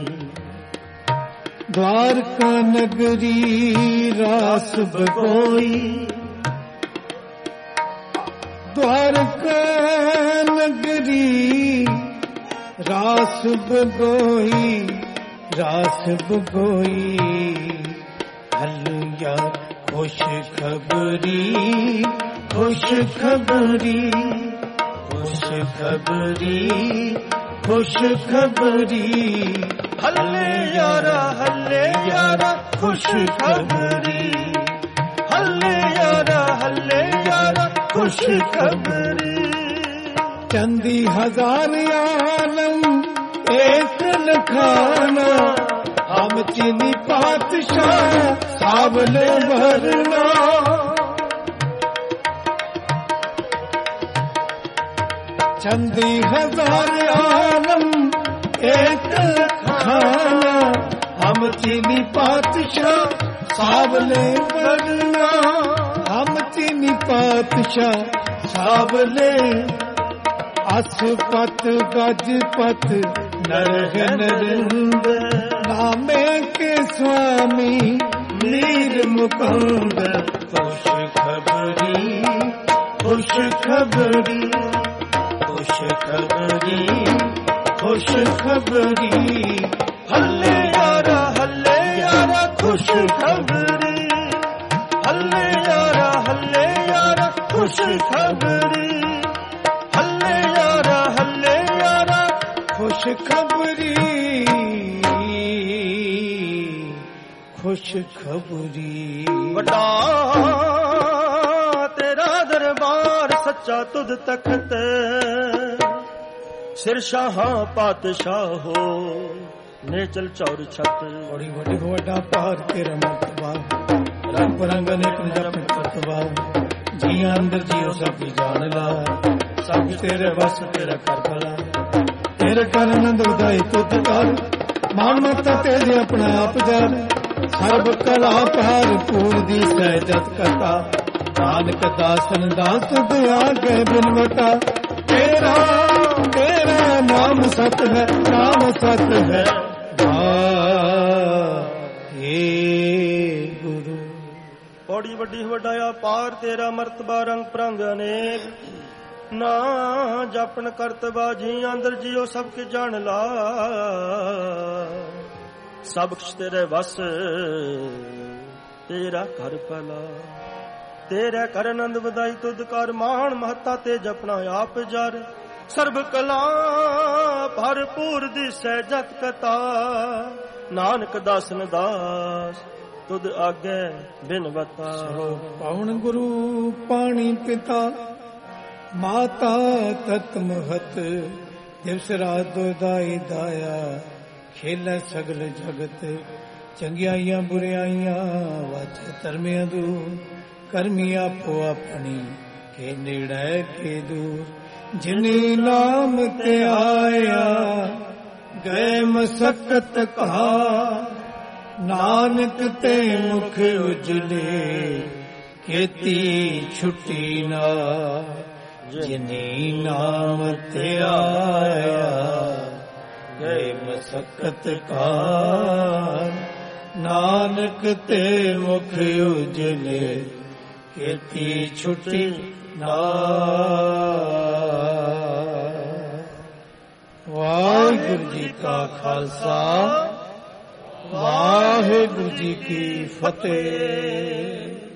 द्वारका नगरी रास बगोई, द्वारका नगरी रास बगोई, रास बगोई। हल्ला खुश खबरी खुश खबरी खुश खबरी खुश खबरी, हल्ले यारा खुश खबरी, हल्ले यारा खुश खबरी। चंदी हजार आलम एक लखाना, हम चीनी पातशाह सावले भरना। चंदी हजार आलम एक खाना, हम चीनी पातशाह सावले भरना। हम चीनी पातशाह सावले, असपत गजपत नरह नरिंद, नामे के स्वामी मीर मुकुंद। खुश खबरी खुश खबरी खुश खबरी खुश खबरी, हल्ले यारा खुश खबरी, हल्ले यारा खुश खबरी, हल्ले यारा खुश खबरी खुश खबरी। वड्डा तेरा दरबार सच्चा तुद तख्त, सिर शाहां पातशाह हो नेचल चौर छत। बड़ी बड़ी वड्डा पार तेरा मर्तबा, रंग रंग अनेक जप करतबा। जिया अंदर जियो सब जान ला, सब तेरे बस तेरा कर भला। तेरे कर आनंद उदाई तुद कर, मान मत तेरे अपना आप जान। सर्व कला पार पूर दी सहजत कथा, नानक दासन दास तुद आगे बिनवटा। तेरा तेरा नाम सत है, नाम सत है। हे गुरु बड़ी वड्डी वड्डाया पार तेरा मर्तबा, रंग परंग अनेक। ना जपन करतबा जी अंदर जियो सब के जान ला। सब कुछ तेरे वस तेरा घर भला। तेरे कर आनंद वधाई तुद कर, मान महता ते जपना आप जर। सर्व कला भरपूर दिसै जत कथा, नानक दासन दास तुद आगे बिनवता। पावन गुरु पाणी पिता, माता तत महत। दिवस रात दोदाई दाया, खेल सगल जगत। चंगियाइयां बुरियाइयां वाचे धर्मिया दूर, करमी आपो अपनी के नेड़े के दूर। जिने नाम ते आया गए मसकत कहा, नानक ते मुख उजले खेती छुट्टी ना। ਜਿਨੀ ਨਾਮ ਧਿਆਇਆ ਗਏ ਮਸਕਤ ਕਾਰ। ਨਾਨਕ ਤੇ ਮੁਖ ਉਜਲੇ ਕੀਤੀ ਛੁਟੀ ਵਾਹਿਗੁਰੂ ਜੀ ਕਾ ਖਾਲਸਾ ਵਾਹਿਗੁਰੂ ਜੀ ਕੀ ਫਤਿਹ।